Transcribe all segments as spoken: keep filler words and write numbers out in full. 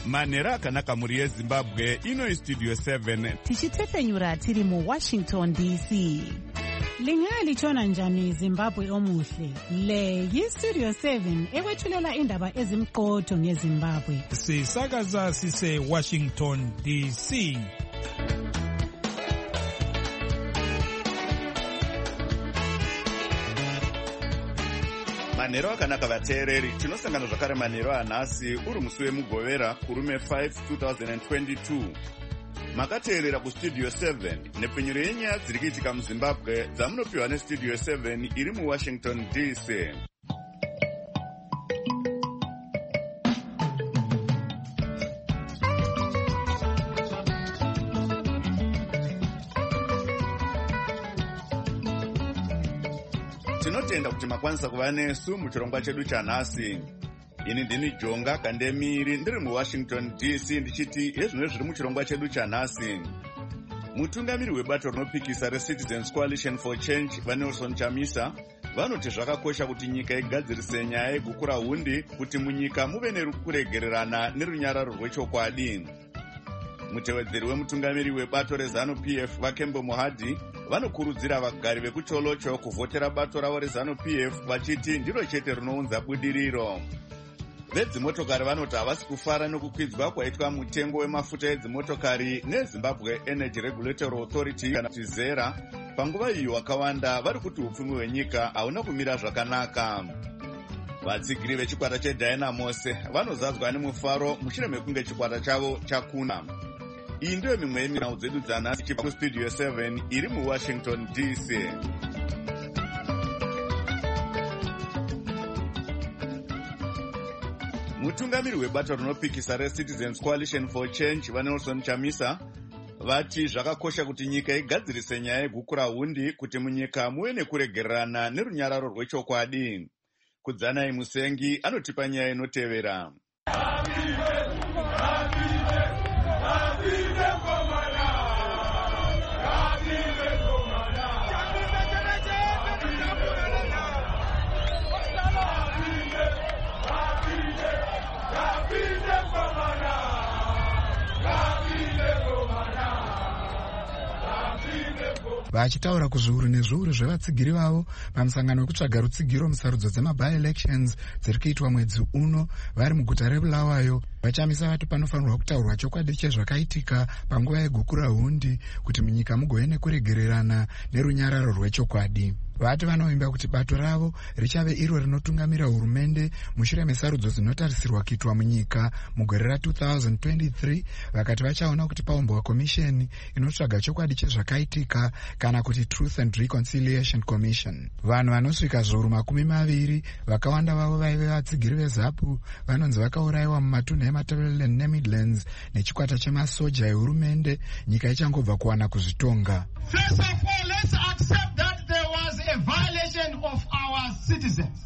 manhero akanaka mhuri yezimbabwe. Ino istudio seven tichitefenyura tiri muwashington D C. Lingalitshona njani Zimbabwe omuhle? Le yistudio seven ekwethulela indaba ezimqotho ngeZimbabwe. Sisakaza sise Washington D C. manhero akanaka vateereri. Tinosangana zvakare manhero anhasi uri musi wemugovera kurume five two thousand twenty-two. Makateerera kustudio seven nepfenyuro yenyaya dziri kuitika muZimbabwe dzamunopiwa nestudio seven iri muWashington D C. Tinotenda kuti makwanisa kuva nesu muchirongwa chedu chanhasi. Ini ndini Jonga Kandemiri ndiri muWashington D C ndichiti hezvino zviri muchirongwa chedu chanhasi. Mutungamiri webato rinopikisa reCitizens Coalition for Change vaNelson Chamisa vanoti zvakakosha kuti nyika igadzirise nyaya yegukura hundi kuti munyika muve nekuregererana nerunyararo rwechokwadi. Mutevedzeri wemutungamiri webato reZanu-P F Vakembo Mohadhi vanokurudzira vagari vekucholocho kuvhotera bato ravo reZanu-P F vachiti ndiro chete rinounza budiriro. Vedzimotokari vanoti havasi kufara nokukwidzwa kwaitwa mutengo wemafuta edzimotokari neZimbabwe Energy Regulatory Authority kana kuti ZERA. Panguva iyo wakawanda vari kuti upfumi hwenyika hauna kumira zvakanaka. Vatsigiri vechikwata cheDynamos vanozadzwa nemufaro mushure mekunge chikwata chavo chakuna. Iyi ndiyo mimwe yemirau dzedu dzanhasi chibva kustudio seven iri muWashington D C. Mutungamiri webato rinopikisa reCitizens Coalition for Change vaNelson Chamisa vati zvakakosha kuti nyika igadzirise nyaya yegukura hundi kuti munyika muve nekuregererana nerunyararo rwechokwadi. Kudzanai Musengi anotipa nyaya inotevera. Vachitaura kuzviuru nezviuru zvevatsigiri vavo pamusangano wekutsvaga rutsigiro musarudzo dzema-by-elections dziri kuitwa mwedzi uno vari muguta reBulawayo, Vachamisa vati panofanirwa kutaurwa chokwadi chezvakaitika panguva yegukura hundi kuti munyika mugove nekuregererana nerunyararo rwechokwadi. Vati vanovimba kuti bato ravo richave iro rinotungamira hurumende mushure mesarudzo dzinotarisirwa kuitwa munyika mugore ra two thousand twenty-three. Vakati vachaona kuti paumbwa komisheni inotsvaga chokwadi chezvakaitika kana kuti Truth and Reconciliation Commission. Vanhu vanosvika zviuru makumi maviri vakawanda vavo vaive vatsigiri veZAPU vanonzi vakaurayiwa mumatunhu eMatabeleland neMidlands nechikwata chemasoja ehurumende nyika ichangobva kuwana kuzvitonga. First of all, let's accept that there was a violation of our citizens.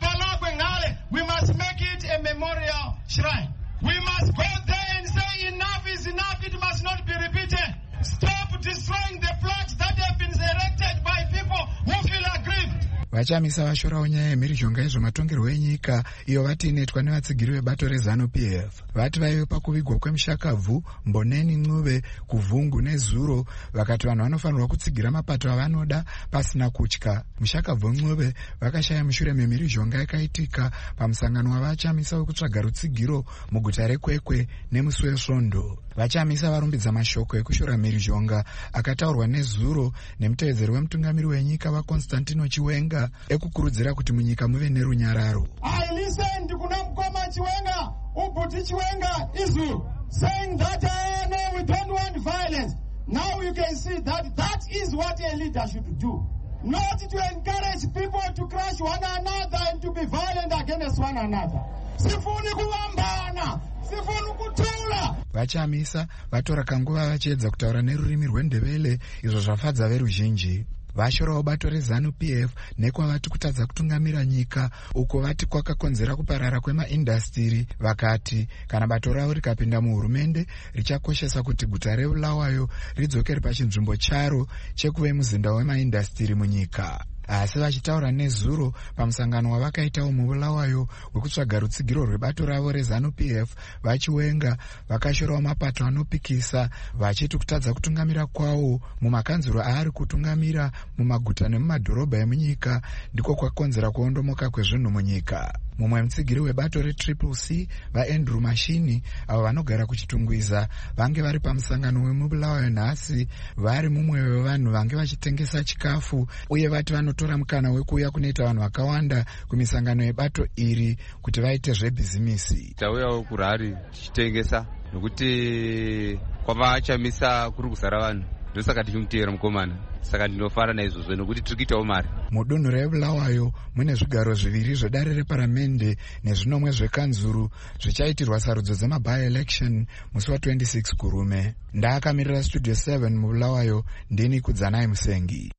We must make it a memorial shrine. We must go there and say enough is enough, it must not be repeated. Stop destroying the flags that have been erected by people who feel aggrieved. Vachamisa vashorawo nyaya yemhirizhonga yezvematongerwo enyika iyo vati inoitwa nevatsigiri vebato reZanu-P F. Vati vaive pakuvigwa kwemushakabvu, Mboneni, Ncube, Kuvhungu neZuro. Vakati vanhu vanofanirwa kutsigira mapato avanoda pasina kutya. Mushakabvu Ncube vakashaya mushure memhirizhonga yakaitika pamusangano wavachamisa wekutsvaga rutsigiro muguta reKwekwe nemusi weSvondo. Vachamisa varumbidza mashoko ekushora mhirizhonga akataurwa neZuro nemutevedzeri wemutungamiri wenyika vaConstantino Chiwenga ekukurudzira kuti munyika muve nerunyararo. I listened kuna Mkoma Chiwenga, Ubuti Chiwenga, Izulu, saying that uh, no, we don't want violence. Now you can see that that is what a leader should do. Not to encourage people to crush one another and to be violent against one another. Sifuni kuwambana, sifuni kutula. Vachamisa vatora kanguva vachiedza kutaura nerurimi rwendebele izvo zvafadza veruzhinji. Vashorawo bato reZanu-P F nekwavati kutadza kutungamira nyika uko vati kwakakonzera kuparara kwemaindastiri. Vakati kana bato ravo rikapinda muhurumende richakoshesa kuti guta reBulawayo ridzokere pachinzvimbo charo chekuve muzinda wemaindastiri munyika. asi vachitaura nezuro pamusangano wavakaitawo mubulawayo wekutsvaga rutsigiro rwebato ravo rezanu P F, vachiwenga vakashorawo mapato anopikisa vachiti kutadza kutungamira kwawo mumakanzuro aari kutungamira mumaguta nemumadhorobha emunyika ndiko kwakonzera kuondomoka kwezvinhu munyika. Mumwe mutsigiri webato retriple C vaAndrew Mashini avo vanogara kuchitungwiza vange vari pamusangano wemubulawayo nhasi vari mumwe wevanhu vange vachitengesa chikafu uye vati vanotora mukana wekuuya kunoita vanhu vakawanda kumisangano yebato iri kuti vaite zvebhizimisi. Tauyawo kurari tichitengesa nokuti kwavachamisa kuri kuzara vanhu, ndosaka tichimuteera mukomana, saka ndinofara naizvozvo nokuti tiri kuitawo mari. Mudunhu rebulawayo mune zvigaro zviviri zvedare reparamende nezvinomwe zvekanzuru zvichaitirwa sarudzo dzemabi-election musi wa26 kurume. Ndaakamirira studio seven mubulawayo, ndini Kudzanai Musengi.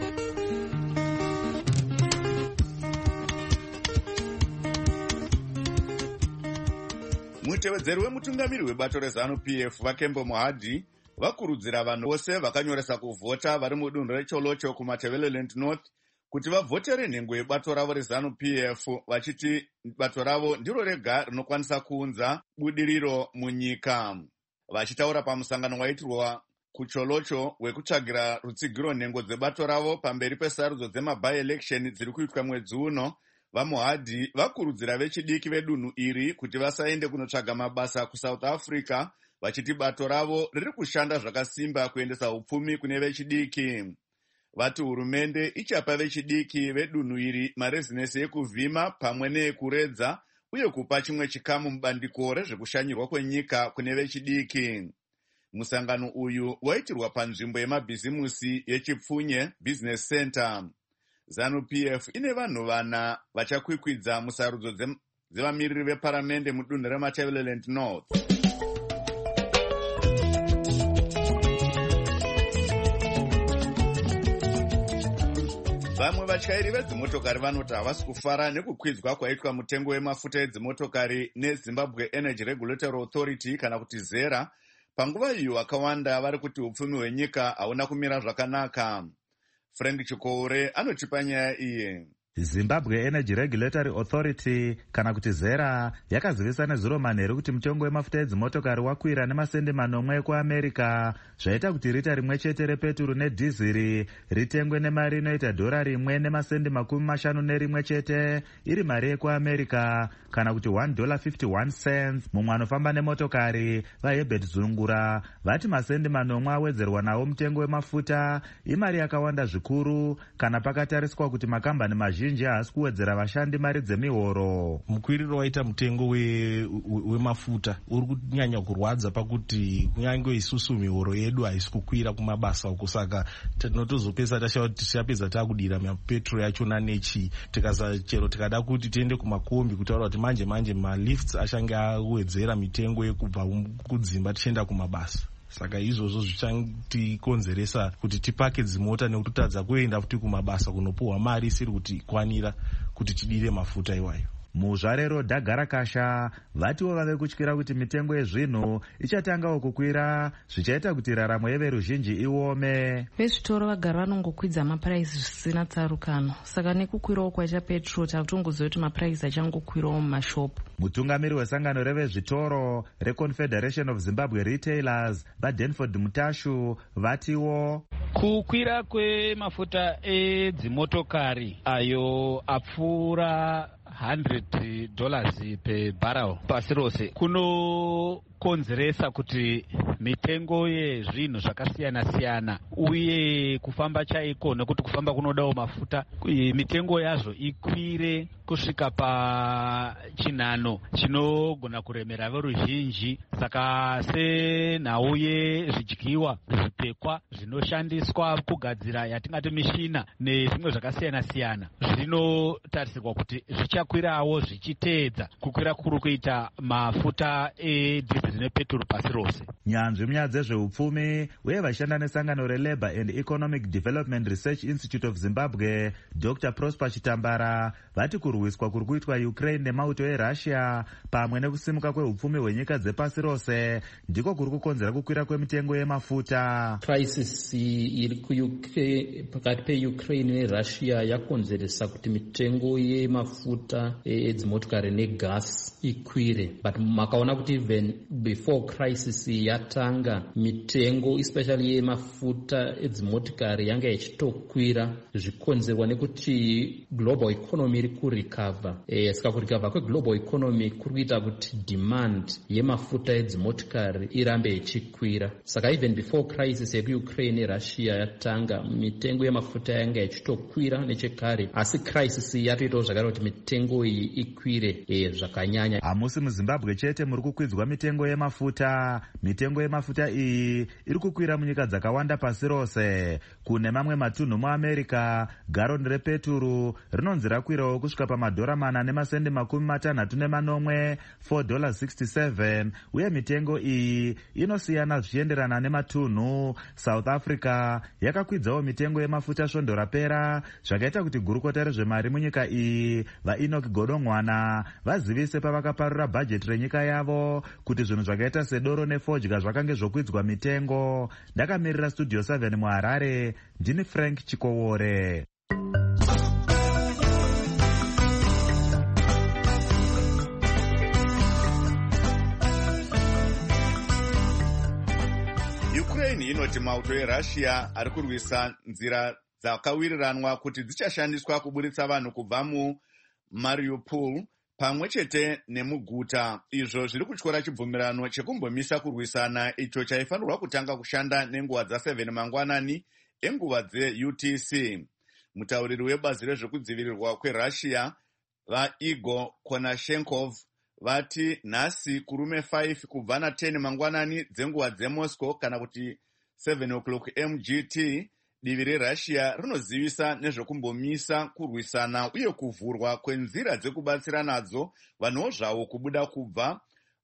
Mutevedzeri wemutungamiri webato rezanu P F Vakembo Mohadhi vakurudzira vanhu vose vakanyoresa kuvhota vari mudunhu reCholocho kuMatabeleland North kuti vavhotere nhengo yebato ravo rezanu P F, vachiti bato ravo ndiro rega rinokwanisa kuunza budiriro munyika. Vachitaura pamusangano waitirwa kuCholocho wekutsvagira rutsigiro nhengo dzebato ravo pamberi pesarudzo dzemabi-election dziri kuitwa mwedzi uno, vaMohadhi vakurudzira vechidiki vedunhu iri kuti vasaende kunotsvaga mabasa kuSouth Africa, vachiti bato ravo riri kushanda zvakasimba kuendesa upfumi kune vechidiki. Vati hurumende ichapa vechidiki vedunhu iri marezinesi ekuvhima pamwe neekuredza uye kupa chimwe chikamu mubandiko rezvekushanyirwa kwenyika kune vechidiki. Musangano uyu waitirwa panzvimbo yemabhizimusi yeChipfunye Business Center. ZANU P F ine vanhu vana vachakwikwidza musarudzo dzevamiriri veparamende mudunhu reMatabeleland North. Vamwe vatyairi vedzimotokari vanoti havasi kufara nekukwidzwa kwaitwa mutengo wemafuta edzimotokari neZimbabwe Energy Regulatory Authority kana kuti ZERA, panguva iyo vakawanda vari kuti upfumi hwenyika hauna kumira zvakanaka. Frank Chikoure anotipa nyaya iye. Zimbabwe Energy Regulatory Authority kana kuti ZERA yakazivisa nezuro manheru kuti mutengo wemafuta edzimotokari wakwira nemasende manomwe kuAmerica, zvaita kuti rita rimwe chete repeturu nedhiziri ritengwe nemari inoita dhora rimwe nemasende makumi mashanu nerimwe chete, iri mari yekuAmerica, kana kuti one dollar fifty-one cents. Mumwe anofamba nemotokari vaHebert Zungura vati masende manomwe awedzerwa nawo mutengo wemafuta imari yakawanda zvikuru kana pakatariswa kuti makambani mazhinji zhinji haasi kuwedzera vashandi mari dzemihoro. Mukwiriro waita mutengo wemafuta we uri kunyanya kurwadza pakuti kunyange isusu mihoro yedu haisi kukwira kumabasa uku, saka tinotozopesa tashauri tichapedza takudira mapetro yachona nechi tikaza chero tikada kuti tiende kumakombi kutaura kuti manje manje malifts achange awedzera mitengo yekubva kudzimba tichienda kumabasa. Saka izvozvo zvichatikonzeresa kuti tipake dzimota nekutadza kuenda futi kumabasa kunopuhwa mari isiri kuti kwanira kuti tidire mafuta iwayo. Muzvarero Dhagarakasha vatiwo vave kutyira kuti mitengo yezvinhu ichatangawo kukwira, zvichaita kuti raramo yeveruzhinji iome. Vezvitoro vagara vanongokwidza mapuraisi zvisina tsarukano, saka nekukwirawo kwacha petrol takutongoziva kuti mapuraisi achangokwirawo mumashopu. Mutungamiri wesangano revezvitoro reConfederation of Zimbabwe Retailers vaDenford Mutashu vatiwo kukwira kwemafuta edzimotokari ayo apfuura one hundred dollars per barrel pasi rose kunokonzeresa kuti mitengo yezvinhu zvakasiyana siyana uye kufamba chaiko, nekuti kufamba kunodawo mafuta, mitengo yazvo ikwire kusvika pachinhano chinogona kuremera veruzhinji. Saka senhau yezvidyiwa, zvipfekwa zvinoshandiswa kugadzira yatingati mishina nezvimwe zvakasiyana siyana zvinotarisirwa kuti zvichakwirawo zvichiteedza kukwira kuri kuita mafuta edhizili nepeturu pasi rose. nyanzvi munyaya dzezveupfumi uye vashanda nesangano relabour and economic development research institute of zimbabwe dr prosper chitambara vati kurwiswa kuri kuitwa ukraine nemauto erussia pamwe nekusimuka kweupfumi hwenyika dzepasi rose ndiko kuri kukonzera kukwira kwemitengo yemafuta. Crisis iri pakati peukraine nerussia yakonzeresa kuti mitengo yemafuta edzimotokari negasi ikwire, but makaona kuti even before crisis yatanga mitengo especially yemafuta edzimotokari yanga ichitokwira zvikonzerwa nekuti global economy iri kurecover. E, saka kurecover kweglobal economy kuri kuita kuti demand yemafuta edzimotokari irambe ichikwira. Saka even before crisis yekuukraine nerussia yatanga mitengo yemafuta yanga ichitokwira nechekare, asi crisis yatoitawo zvakare kuti mitengo iyi ikwire e, zvakanyanya. Hamusi muzimbabwe chete muri kukwidzwa mitengo yemafuta. Mitengo yemafuta iyi iri kukwira munyika dzakawanda pasi rose. Kune mamwe matunhu muamerica garoni repeturu rinonzi rakwirawo kusvika pamadhora mana nemasendi makumi matanhatu nemanomwe four dollars sixty-seven, uye mitengo iyi inosiyana zvichienderana nematunhu. South Africa yakakwidzawo mitengo yemafuta svondo rapera, zvakaita kuti gurukota rezvemari munyika iyi vaEnoch Godongwana vazivise pavakaparura bhajeti renyika yavo kuti zvinhu zvakaita sedoro nefodya zvakange zvokwidzwa mitengo. Ndakamirira studio seven muHarare, ndini Frank Chikowore. Ukraine inoti mauto eRussia ari kurwisa nzira dzakawiriranwa kuti dzichashandiswa kuburitsa vanhu kubva muMariupol pamwe chete nemuguta. Izvo zviri kutyora chibvumirano chekumbomisa kurwisana icho chaifanirwa kutanga kushanda nenguva dza7 mangwanani enguva dze-U T C. Mutauriri webazi rezvekudzivirirwa kweRussia vaIgor Konashenkov vati nhasi kurume five kubva na10 mangwanani dzenguva dzeMoscow kana kuti seven o'clock M G T, divi reRussia rinozivisa nezvekumbomisa kurwisana uye kuvhurwa kwenzira dzekubatsira nadzo vanhuwo zvavo kubuda kubva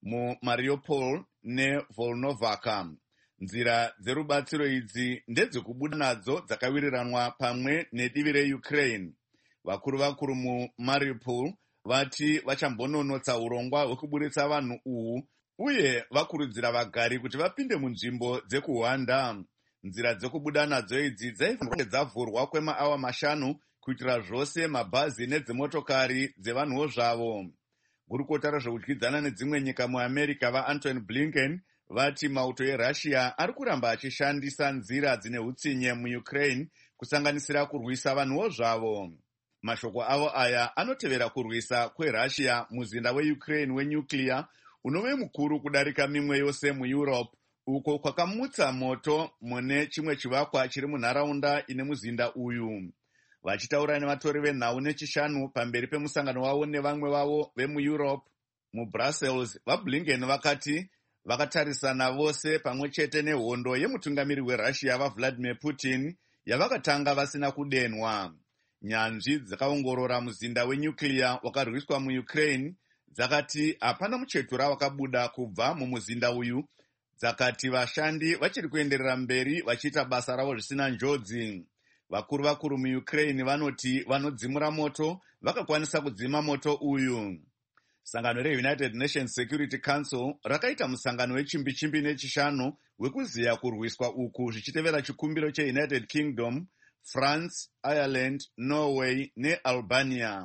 muMariupol neVolnovaka. Nzira dzerubatsiro idzi ndedzekubuda nadzo dzakawiriranwa pamwe nedivi reUkraine. Vakuru vakuru muMariupol vati vachambononotsa urongwa hwekuburitsa vanhu uhu uye vakurudzira vagari kuti vapinde munzvimbo dzekuhwanda. Nzira dzekubuda nadzo idzi dzaifanirwa dzavhurwa kwemaawa mashanu kuitira zvose mabhazi nedzimotokari dzevanhuwo zvavo. Gurukota rezvekudyidzana nedzimwe nyika muAmerica vaAntony Blinken vati mauto eRussia ari kuramba achishandisa nzira dzine hutsinye muUkraine kusanganisira kurwisa vanhuwo zvavo. Mashoko avo aya anotevera kurwisa kweRussia muzinda weUkraine wenuclear unove mukuru kudarika mimwe yose muEurope, uko kwakamutsa moto mune chimwe chivakwa chiri munharaunda ine muzinda uyu. Vachitaura nevatori venhau nechishanu pamberi pemusangano wavo nevamwe vavo vemuEurope muBrussels, vaBlinken vakati vakatarisana vose pamwe chete nehondo yemutungamiri weRussia vaVladimir Putin yavakatanga vasina kudenwa. Nyanzvi dzakaongorora muzinda wenuclear wakarwiswa muUkraine dzakati hapana muchetura wakabuda kubva mumuzinda uyu, dzakati vashandi vachiri kuenderera mberi vachiita basa ravo zvisina njodzi. Vakuru vakuru muUkraine vanoti vanodzimura moto vakakwanisa kudzima moto uyu. Sangano reUnited Nations Security Council rakaita musangano wechimbi-chimbi nechishanu wekuziya kurwiswa uku zvichitevera chikumbiro cheUnited Kingdom, France, Ireland, Norway neAlbania.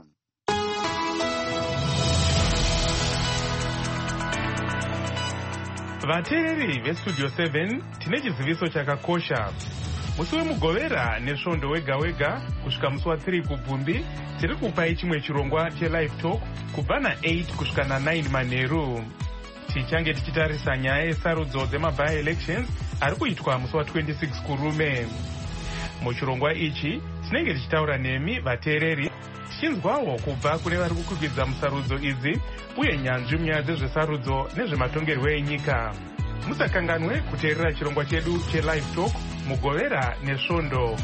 Vateereri vestudio seven tine chiziviso chakakosha. Musi wemugovera nesvondo wega wega kusvika musi wa3 kubvumbi tiri kupai chimwe chirongwa chelive talk kubva na8 kusvika na9 manheru. Tichange tichitarisa nyaya yesarudzo dzemaby elections ari kuitwa musi wa26 kurume. Muchirongwa ichi tinenge tichitaura nemi vateereri tichinzwawo kubva kune vari kukwikwidzwa musarudzo idzi uye nyanzvi munyaya dzezvesarudzo nezvematongerwo enyika. Musakanganwe kuteerera chirongwa chedu chelive talk mugovera nesvondo.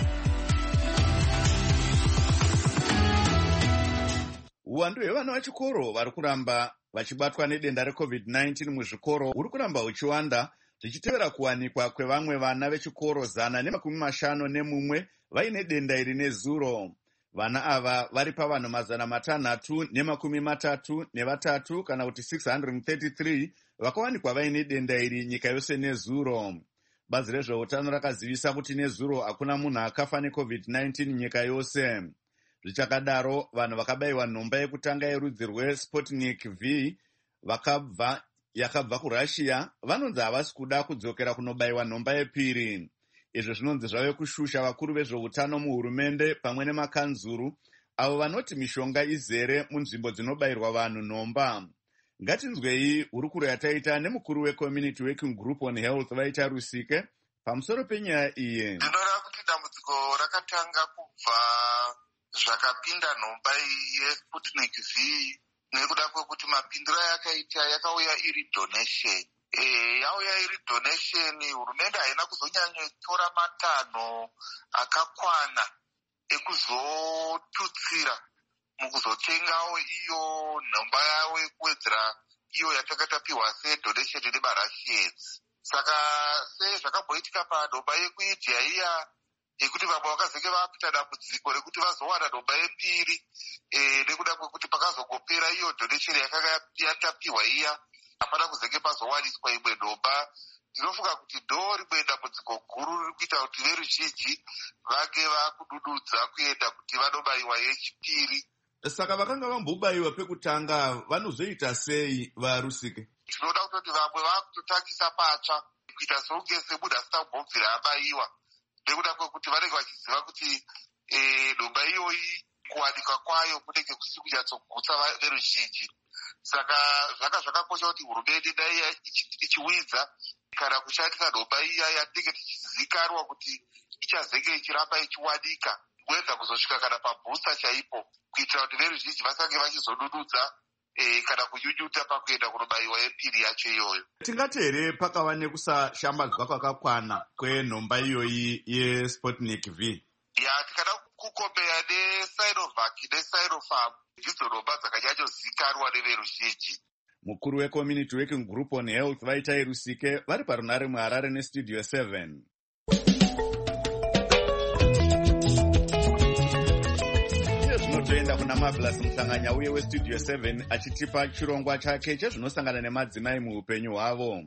Uwandu hwevana vechikoro vari kuramba vachibatwa nedenda recovid nineteen muzvikoro huri kuramba huchiwanda zvichitevera kuwanikwa kwevamwe vana vechikoro zana nemakumi mashanu nemumwe vaine denda iri nezuro. Vana ava vari pavanhu mazana matanhatu nemakumi matatu nevatatu kana kuti six hundred thirty-three vakawanikwa vaine denda iri nyika yose nezuro. Bazi rezveutano rakazivisa kuti nezuro hakuna munhu akafa necovid nineteen nyika yose. Zvichakadaro, vanhu vakabayiwa nhomba yekutanga yerudzi rweSputnik V vakabva yakabva kurussia vanonzi havasi kuda kudzokera kunobayiwa nhomba yepiri. Izvi zvinonzi zvave kushusha vakuru vezveutano muhurumende pamwe nemakanzuru avo vanoti mishonga izere munzvimbo dzinobayirwa vanhu nhomba. Ngatinzwei hurukuro yataita nemukuru weCommunity Working Group on Health vaita Rusike pamusoro penyaya iyi. Ndinoda kuti dambudziko rakatanga kubva zvakapinda nhomba yeSputnik V nekuda kwekuti mapindiro yakaita yakauya iri donation. E, yauya iri donation, hurumende haina kuzonyanyotora matanho akakwana ekuzotutsira mukuzotengawo iyo nhomba yawo yekuwedzera iyo yatakatapiwa sedonation nemarushians. Saka sezvakamboitika panhomba yekuindia iya yekuti vamwe vakazenge vapita dambudziko rekuti vazowana nhomba yepiri e, nekuda kwekuti pakazongopera iyo donation yakanga yatapiwa iya hapana kuzenge pazowaniswa imwe nhomba. Ndinofunga kuti ndo rimwe dambudziko guru riri kuita kuti veruzhinji vange vakudududza kuenda kuti vanobayiwa yechipiri. Saka vakanga vambobayiwa pekutanga vanozoita sei vaRusike? Tinoda kutoti vamwe vakutotangisa patsva kuita sounge semunhu asina kumbobvira abayiwa nekuda kwekuti vanenge vachiziva kuti nhomba iyoyi kuwanikwa kwayo kunenge kusiri kunyatsogutsa veruzhinji. Saka zvanga zvakakosha kuti hurumende dai ichiwidza kana kushandisa nhomba iya yatinenge tichizivikanwa kuti ichazenge ichiramba ichiwanika kuedza kuzosvika kana pabhusta chaipo kuitira kuti veruzhinji vasange vachizodududza e, kana kunyunyuta pakuenda kunobayiwa yepiri yacho iyoyo. Tingati here pakava nekusashambadzwa kwakakwana kwenhomba iyoyi yeSputnik V? Ya, tikada kukombeya neSinovac neSinopharm ndidzo nhomba dzakanyanyozivikanwa neveruzhinji. Mukuru weCommunity Working Group on Health vaita Rusike vari parunare muHarare neStudio seven. Zvinotoenda kuna Marvelous Mhlanganya uye weStudio seven achitipa chirongwa chake chezvinosangana nemadzimai muupenyu hwavo.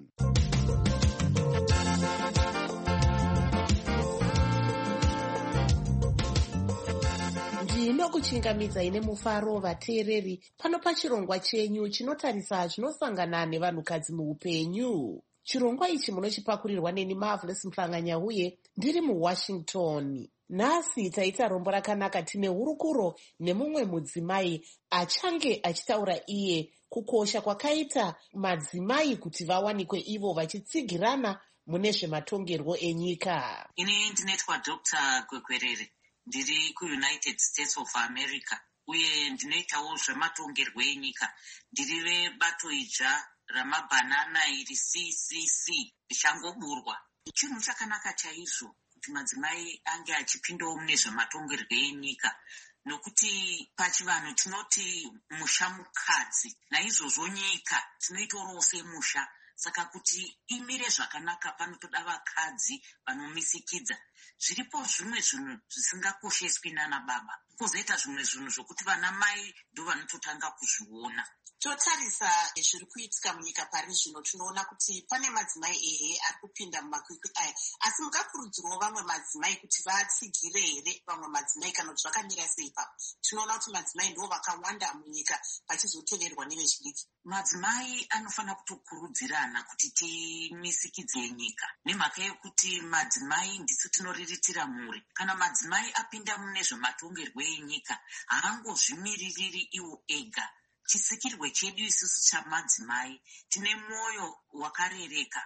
Ndinokuchingamidza ine mufaro vateereri pano pachirongwa chenyu chinotarisa zvinosangana nevanhukadzi muupenyu. Chirongwa ichi munochipakurirwa neni Marvelous Mhlanganya uye ndiri muWashington. Nhasi taita rombo rakanaka tine hurukuro nemumwe mudzimai achange achitaura iye kukosha kwakaita madzimai kuti vawanikwe ivo vachitsigirana mune zvematongerwo enyika. Ini ndinoitwa Doctor Gwekwerere, ndiri kuUnited States of America uye ndinoitawo zvematongerwo enyika. Ndiri vebato idzva ramabhanana iri C C C richangoburwa. Chinhu chakanaka chaizvo kuti madzimai ange achipindawo mune zvematongerwo enyika, nokuti pachivanhu tinoti musha mukadzi, naizvozvo nyika tinoitorawo semusha. Saka kuti imire zvakanaka panotoda vakadzi vanomisikidza. Zviripo zvimwe zvinhu zvisingakosheswi nana baba, kozoita zvimwe zvinhu zvokuti vana mai ndo vanototanga kuzviona. Totarisa zviri kuitika munyika pari zvino, tinoona kuti pane madzimai ehe ari kupinda mumakwikwi aya, asi mukakurudzirwa vamwe madzimai kuti vatsigire here vamwe madzimai kana kuti zvakamira sei ipapo? Tinoona kuti madzimai ndo vakawanda munyika vachizoteverwa nevechidiki. Madzimai anofanira kutokurudzirana kuti timisikidze nyika, nemhaka yekuti madzimai ndisu tinoriritira mhuri. Kana madzimai apinda mune zvematongerwo enyika haangozvimiririri iwo ega. Chisikirwe chedu isusu chamadzimai, tine mwoyo wakarereka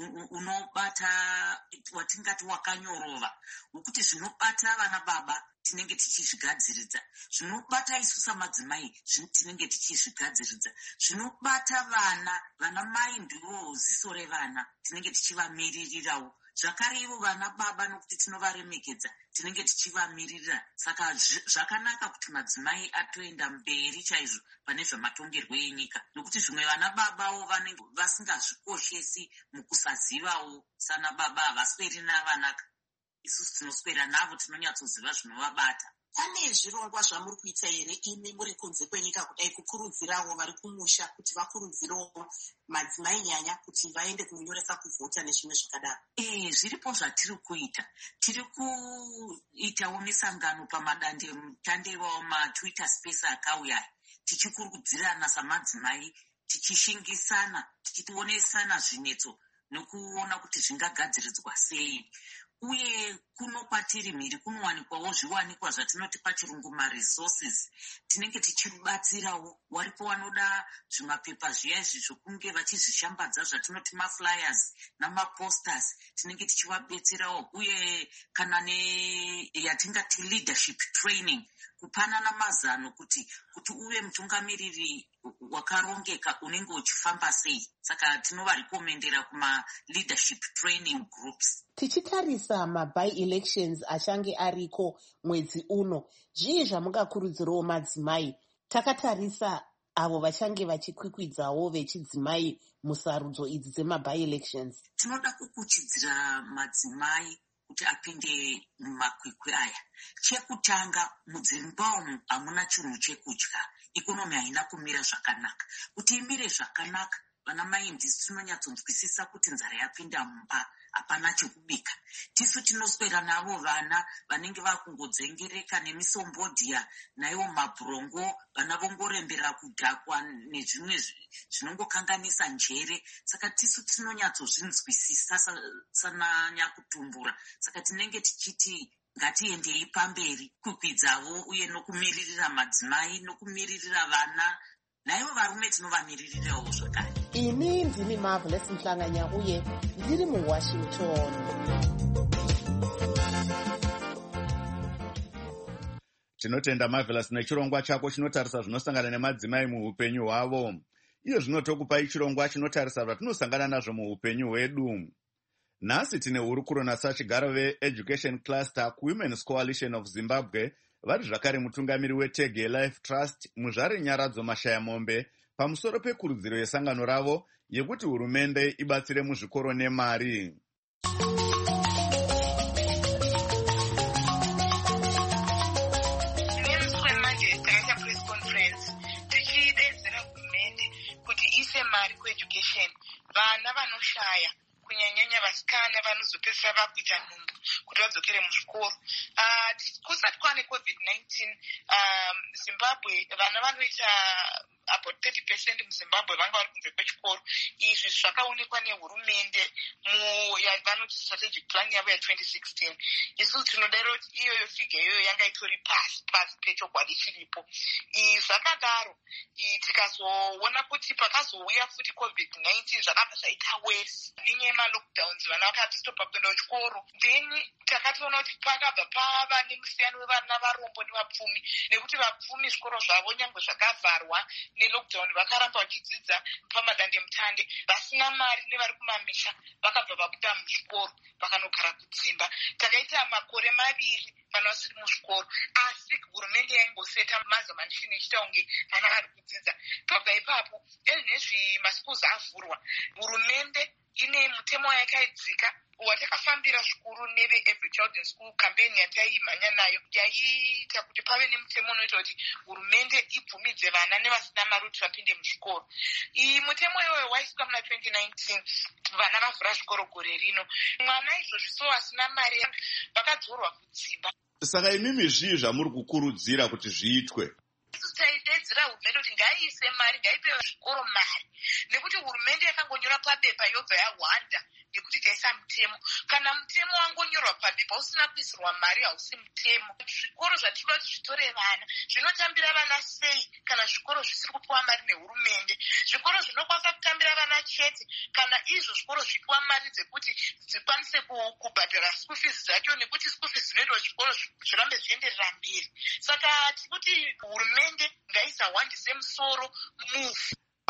unobata, watingati wakanyorova, wokuti zvinobata vana baba tinenge tichizvigadziridza, zvinobata isusu samadzimai tinenge tichizvigadziridza, zvinobata vana, vana mai ndivo ziso revana, tinenge tichivamiririrawo. zvakare ivo vana baba nokuti tinovaremekedza tinenge tichivamirira. Saka zvakanaka kuti madzimai atoenda mberi chaizvo pane zvamatongerwo enyika, nokuti zvimwe vana babavo vanenge vasingazvikoshesi mukusazivawo. Sana baba havasweri navanaka, isusu tinoswera navo, tinonyatsoziva zvinovabata. Pane zvirongwa zvamuri kuita here imi muri kunze kwenyika kudai kukurudzirawo vari kumusha kuti vakurudzirewo madzimai nyanya kuti vaende kunonyoresa kuvhota nezvimwe zvakadaro? Eh, zviripo zvatiri kuita. Tiri kuitawo misangano pamadande mutande iwawo matwitter space akauya, tichikurudzirana samadzimai, tichishingisana, tichionesana zvinetso nokuona kuti zvingagadziridzwa sei. Uye kuno kwatiri mhiri kunowanikwawo zviwanikwa zvatinoti pachirungu maresources. Tinenge tichibatsirawo waripo wanoda zvimapepa zviya izvi zvokunge vachizvishambadza zvatinoti maflyers namaposters, tinenge tichivabetserawo. Uye kana neyatingati leadership training, kupanana mazano kuti kuti uve mutungamiriri wakarongeka unenge uchifamba sei. Saka tinovarekomendera kuma leadership training groups. Tichitarisa maby-elections achange ariko mwedzi uno, zvii zvamungakurudzirawo madzimai? Takatarisa avo vachange vachikwikwidzawo vechidzimai musarudzo idzi dzemaby-elections. Tinoda kukuchidzira madzimai kuti apinde mumakwikwi aya. Chekutanga, mudzimba umu hamuna chinhu chekudya, ikonomi haina kumira zvakanaka. Kuti imire zvakanaka, vana mai ndisi tinonyatsonzwisisa kuti nzara yapinda mumba, hapana chekubika. Tisu tinoswera navo vana vanenge vakungodzengereka nemisombodhia naiwo mabhurongo, vana vongorembera kudhakwa nezvimwe zvinongokanganisa njere. Saka tisu tinonyatsozvinzwisisa sananya kutumbura. Saka tinenge tichiti ngatiendei pamberi kukwidzavo uye nokumiririra madzimai nokumiririra vana, naivo varume tinovamiririrawo zvakare. Ini ndini Marvelous Mhlanganya uye ndiri muWashington. Tinotenda Marvelous nechirongwa chako chinotarisa zvinosangana nemadzimai muupenyu hwavo. Iyo zvinotokupai chirongwa chinotarisa zvatinosangana nazvo muupenyu hwedu. Nhasi tine hurukuro nasachigaro veEducation Cluster kuWomen's Coalition of Zimbabwe, vari zvakare mutungamiri weTege Life Trust muzvare Nyaradzo Mashayamombe, pamusoro pekurudziro yesangano ravo yekuti hurumende ibatsire muzvikoro nemari. Vana vanoshaya kunyanyanya vasikana vanozopedzisira vakuita nhumbu kuti vadzokere muzvikoro. Kusati kwane covid nineteen, um, Zimbabwe vana vanoita about thirty percent muZimbabwe vanga vari kunze kwechikoro. Izvi zvakaonekwa nehurumende muyavanoti strategic plan yavo ya2016. Isusu tinodaro kuti iyoyo figa iyoyo yanga itori pasi pasi pechokwadi chiripo. Zvakadaro tikazoona kuti pakazouya futi covid nineteen zvakabva zvaita worse nenyaya yemalockdowns, vana vakatistopa kuenda kuchikoro. Then takatoona kuti pakabva pava nemusiyano wevana varombo nevapfumi, nekuti vapfumi zvikoro zvavo nyangwe zvakavharwa nelockdown vakaramba vachidzidza pamadande mutande. Vasina mari nevari kumamisha vakabva vabuda muzvikoro vakanogara kudzimba. Takaita makore maviri vana vasiri muzvikoro, asi hurumende yaingoseta mazamanishini ichita kunge vana vari kudzidza. Pabva ipapo ezvinezvi maschools avhurwa, hurumende ine mutemo yakaidzika watakafambira zvikuru neve Every Child in School campaign yataimhanya nayo, yaiita kuti pave nemutemo unoita kuti hurumende ibvumidze vana nevasina mari kuti vapinde muzvikoro. Iyi mutemo iyoyo waiswa muna twenty nineteen, vana vavhura zvikoro gore rino. Mwana izvozvi so asina mari vakadzorwa kudzimba. Saka imimi zvii zvamuri kukurudzira kuti zviitwe? Taidedzera hurumende kuti ngaiise mari, ngaipe zvikoro mari, nekuti hurumende yakangonyora pabepa yobva yahwanda nekuti kaisa mutemo. Kana mutemo wangonyorwa pabepa usina kuisirwa mari hausi mutemo. Zvikoro zvatinoda kuti zvitore vana zvinotambira vana sei kana zvikoro zvisiri kupiwa mari nehurumende? Zvikoro zvinokwanisa kutambira vana chete kana izvo zvikoro zvipiwa mari dzekuti dzikwanise kubhadhara school fees dzacho, nekuti school fees dzinoitwa zvikoro zvirambe zvienderera mberi. Saka tikuti hurumende ngaisahwandise musoro mufu.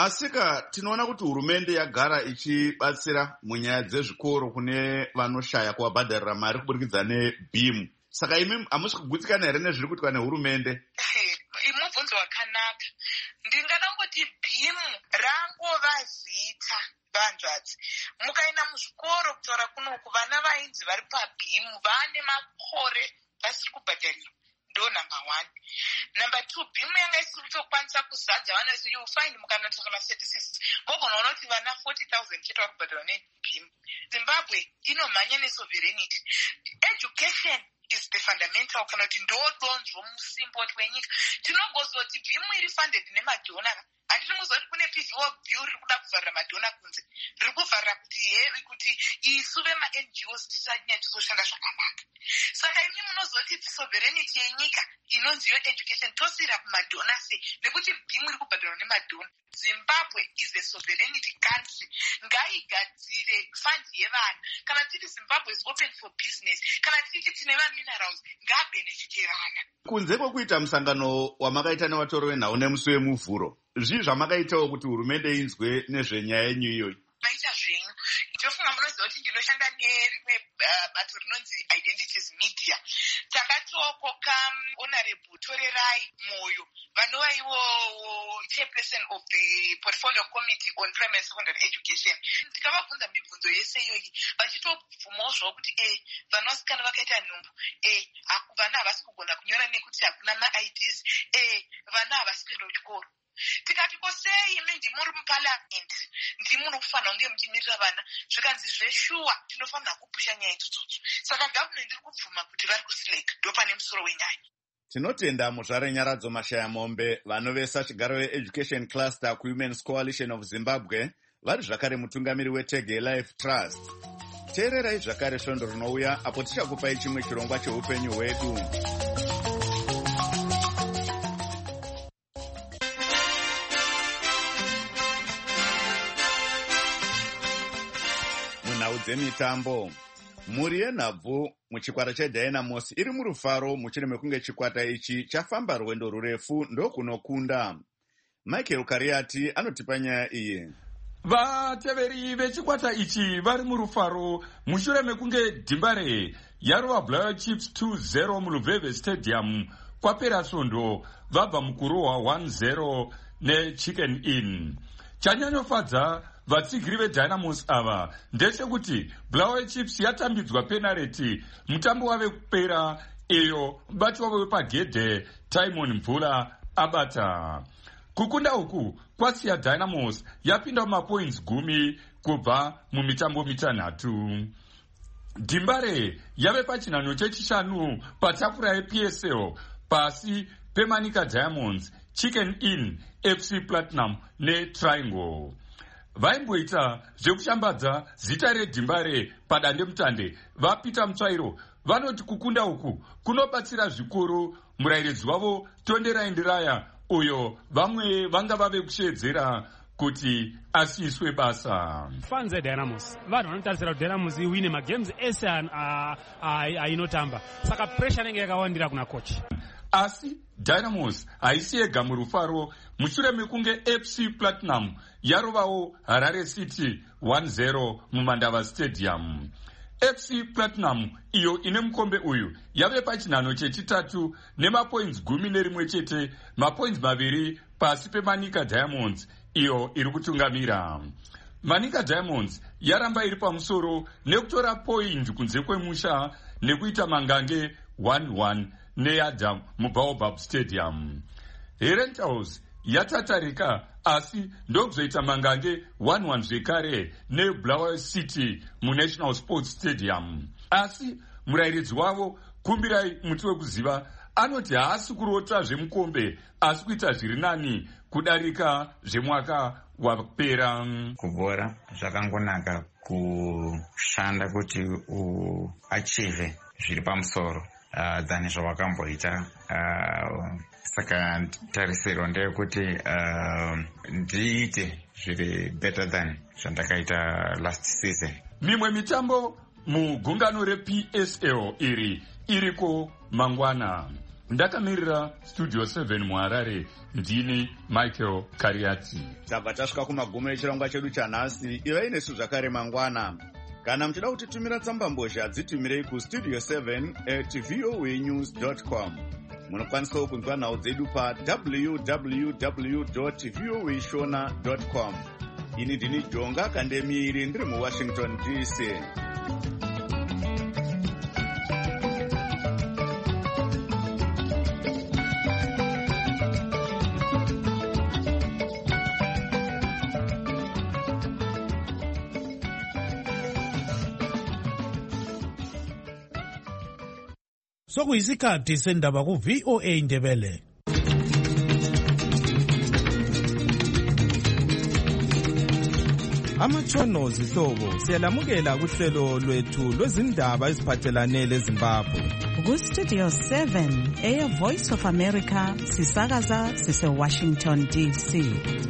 Asika tinoona kuti hurumende yagara ichibatsira munyaya dzezvikoro kune vanoshaya kuvabhadharira mari kuburikidza nebhimu. Saka imi hamusi kugutsikana here nezviri kuitwa nehurumende? Mubvunzo wakanaka. Ndinganangoti bhimu rangova zita vanzvadzi. Mukaenda muzvikoro kutaura kunoku vana vainzi vari pabhimu vane makore vasiri kubhadharirwa. Ndo number one. Number two, bhimu yanga isiri kutokwanisa kuzadza vana vese. You find mukanotora ma-statistics mogona kuona kuti vana forty thousand chete vari kubhadharwa nebhimu. Zimbabwe inomhanya nesovereignty. Education is the fundamental kana kuti ndodonzvo musimboti wenyika. Tinongozoti bhimu iri funded nemadhona. Handiti muzoti kune P V O bill riri kuda kuvharira madhona kunze. Riri kuvharira kuti ye kuti isu vema-N G Os tisanyanya tizoshanda zvakanaka. Saka imi munozoti sovereignty yenyika inonziyo education tosira kumadhona sei nekuti bhimu iri kubhadharwa nemadhona. Zimbabwe is a sovereignty country. Ngaigadzire fund yevana. Kana titi Zimbabwe is open for business. Kana titi tine va-minerals ngabenefite vana. Kunze kwokuita musangano wamakaita nevatoro venhau nemusi wemuvhuro, zvii zvamakaitawo kuti hurumende inzwe nezvenyaya yenyu iyoyi? Maita zvenyu. Tofunga munoziva kuti ndinoshanda nerimwe bato rinonzi Identities Media. Takatokoka Honorable Torerai Moyo vanova ivo chairperson of the portfolio committee on primary secondary education. Tikavabvunza mibvunzo yese iyoyi vachitobvumawo zvavo kuti eh vanasikana vakaita nhumbu, eh vana havasi kugona kunyora nekuti hakuna ma-I Ds, eh vana havasi kuenda kuchikoro. Tikati kosei imi ndimuri muparliament ndimunofanira kunge muchimirira vana zvikanzi zveshuwa tinofanira kupusha nyaya idzodzo. Saka gavhumende iri kubvuma kuti vari kusileka ndopane musoro wenyaya. Tinotenda muzvare nyaradzo Mashaya Mombe vanovesa chigaro veEducation Cluster kuWomen's Coalition of Zimbabwe vari zvakare mutungamiri weTege Life Trust. Teererai zvakare svondo rinouya apo tichakupai chimwe chirongwa cheupenyu hwedu. Munhau dzemitambo, mhuri yenhabvu muchikwata cheDynamos iri murufaro mushure mekunge chikwata ichi chafamba rwendo rurefu ndokunokunda. Michael Kariati anotipa nyaya iyi. Vateveri vechikwata ichi vari murufaro mushure mekunge Dhimbare yarova Blair Chiefs two zero muLubveve Stadium kwapera svondo vabva mukurohwa one zero neChicken Inn. Chanyanyofadza vatsigiri veDynamos ava ndechekuti Blair Chiefs yatambidzwa penalty mutambo wave kupera iyo mubati wavo wepagedhe Timon Mvula abata. Kukunda uku kwasiya Dynamos yapinda mapoints gumi kubva mumitambo mitanhatu. Dhimbare yave pachinhanho chechishanu patafura yeP S L pasi peManika Diamonds, Chicken Inn, F C Platinum neTriangle. Vaimboita zvekushambadza zita reDhimbare padandemutande vaPeter Mutsvairo vanoti kukunda uku kunobatsira zvikuru murairidzi wavo Tonderai Ndiraya uyo vamwe vanga vave kushedzera kuti asiswe basa. Fans eDynamos vanhu vanotarisira kuti Dynamos iwine magames ese ainotamba, saka pressure inenge yakawandira kuna coach. Asi Dynamos haisi yega murufaro mushure mekunge F C Platinum yarovawo Harare City one zero muMandava Stadium. F C Platinum iyo ine mukombe uyu yave pachinhanho chechitatu nemapoints gumi nerimwe chete, mapoints maviri pasi peManika Diamonds iyo iri kutungamira. Manika Diamonds yaramba iri pamusoro nekutora point kunze kwemusha nekuita mangange one one neYadam muBaobab Stadium. Herentals yatatarika asi ndokuzoita mangange one one zvekare neBlair City muNational Sports Stadium. Asi murairidzi wavo Kumbirai Muti Wekuziva anoti haasi kurota zvemukombe asi kuita zviri nani kudarika zvemwaka wapera. Kubhora zvakangonaka kushanda kuti uachieve zviri pamusoro dzani zvawakamboita. Saka tarisiro ndeyekuti uh, ndiite zviri better than zvandakaita last season. Mimwe mitambo mugungano reP S L iri iriko mangwana. ndakamirira studio seven muharare ndini Michael Kariati. Tabva tasvika kumagumo echirongwa chedu chanhasi. Ivai nesu zvakare mangwana. Kana muchida kutitumira tsambambozha dzitumirei kustudio seven at voanews dot com. Munokwanisawo kunzwa nhau dzedu pa w w w dot voa shona dot com. Ini ndini Jonga Kandemiri ndiri muWashington D C. Sokuyisikhathi sendaba ku V O A Ndebele. Amatshono zihlobo siyalamukela kuhlelo lwethu lwezindaba eziphathelane leZimbabwe. Ku Studio seven eya Voice of America sisakaza sise Washington D C.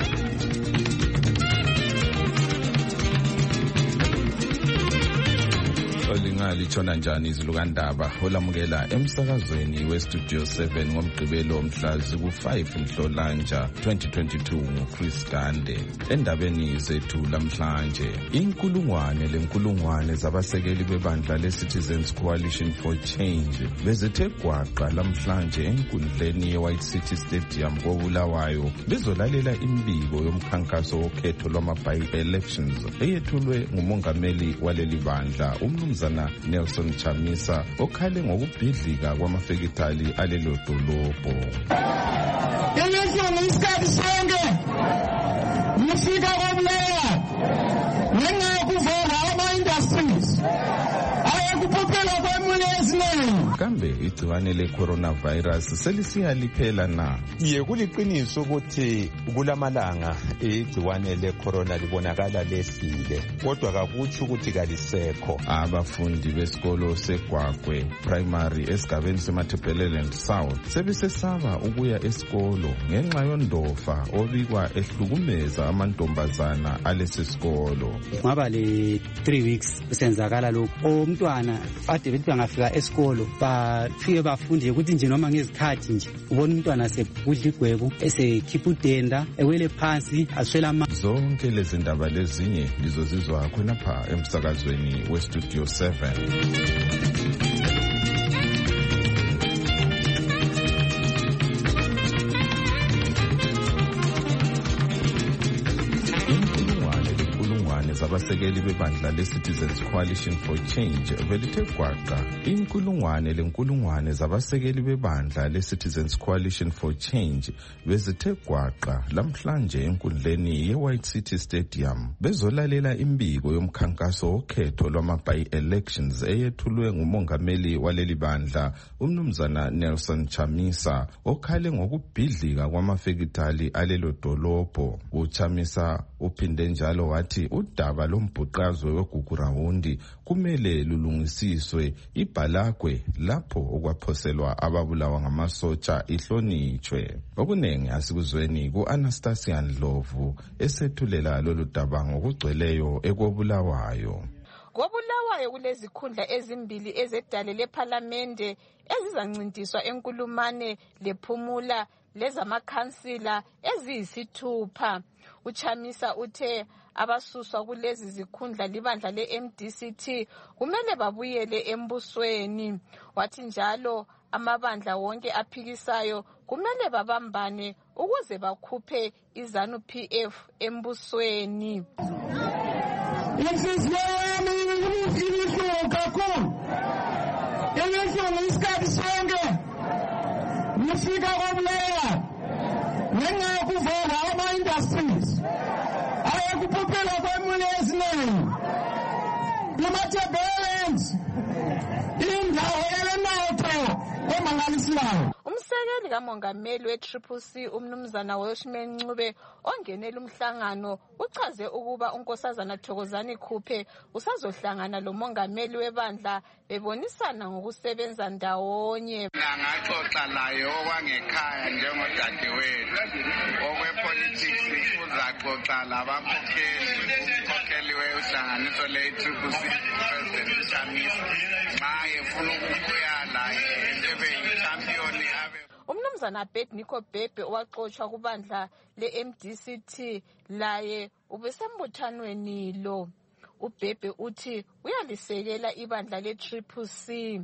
Litshona njani izilukandaba olamukela emsakazweni westudio seven ngomgqibelo mhla ziku five Nhlolanja twenty twenty-two nguChris Gande. Endabeni zethu lamhlanje, inkulungwane lenkulungwane zabasekeli bebandla leCitizens Coalition for Change bezithe gwaqa lamhlanje enkundleni yeWhite City Stadium koBulawayo bezolalela imbiko yomkhankaso wokhetho lwama-by-elections eyethulwe ngumongameli waleli bandla umnumzana Nelson Chamisa okhale ngokubhidlika kwamafekitali alelo dolobho. Election isikhathi sonke mufika kobuleya ngenxa yokuvova ama-industries ayekupophela kwemuli eziningi. Kambe igciwane le-coronavirus selisiya liphela na? Ye kuliqiniso ukuthi kulamalanga igciwane le-corona libonakala lehlile, kodwa kakutsho ukuthi kalisekho. Abafundi besikolo seGwagwe Primary esigabeni seMatabeleland South sebesesaba ukuya esikolo ngenxa yondofa obikwa ehlukumeza amantombazana alesisikolo. Ngaba le three weeks kusenzakala lokho. Umntwana ade bethi bangafika esikolo bafike bafunde ukuthi nje noma ngezikhathi nje ubona umntwana sekudla igwebu esekhipha udenda ewele phansi aswela ama. Zonke lezi ndaba lezinye lizozizwa khonapha emsakazweni westudio seven. Abasekeli bebandla leCitizens Coalition for Change belithe gwaqa inkulungwane lenkulungwane zabasekeli bebandla leCitizens Coalition for Change bezithe gwaqa lamhlanje enkundleni yeWhite City Stadium bezolalela imbiko yomkhankaso wokhetho lwama-by-elections eyethulwe ngumongameli waleli bandla umnumzana Nelson Chamisa okhale ngokubhidlika kwamafekitali alelo dolobho. UChamisa uphinde njalo wathi udaba lombhuqazwe weGugurawundi kumele lulungisiswe, ibhalagwe lapho okwaphoselwa ababulawa ngamasotsha ihlonitshwe. Okunengi asikuzweni ku-Anastasia Ndlovu esethulela lolu daba ngokugcweleyo ekobulawayo. KoBulawayo kulezikhundla ezimbili ezedale lephalamende ezizancintiswa enkulumane lephumula lezamakhansila eziyisithupha. UChamisa uthe abasuswa kulezi zikhundla libandla le-M D C T kumele babuyele embusweni. Wathi njalo amabandla wonke aphikisayo kumele babambane ukuze bakhuphe iZANU P F embusweni. Inhliziyo yami ibuhlungu kakhulu. Election isikhathi sonke mufika kobuleya ngenxa yokuvova ama-industries ayekupophela kwemuli eziningi. Kumatabeleland indawo yelenotho emangaliselayo. Umsekeli kamongameli we-Triple C umnumzana Welshman Ncube ongenela umhlangano uchaze ukuba unkosazana Thokozani Khuphe usazohlangana lomongameli webandla bebonisana ngokusebenza ndawonye. Ngaxoxa laye okwangekhaya njengodadewethu okwepolitics uzaxoxa labakhokheli ukhokheli we uhlanganiso le-Triple C President Chamisa ma efuna ukubuya la ebe yi-champion abe. Umnumzana Abednego Bhebhe owaxotshwa kubandla le-M D C T laye ubesembuthanweni lo. uBhebhe uthi uyalisekela ibandla le-Triple C.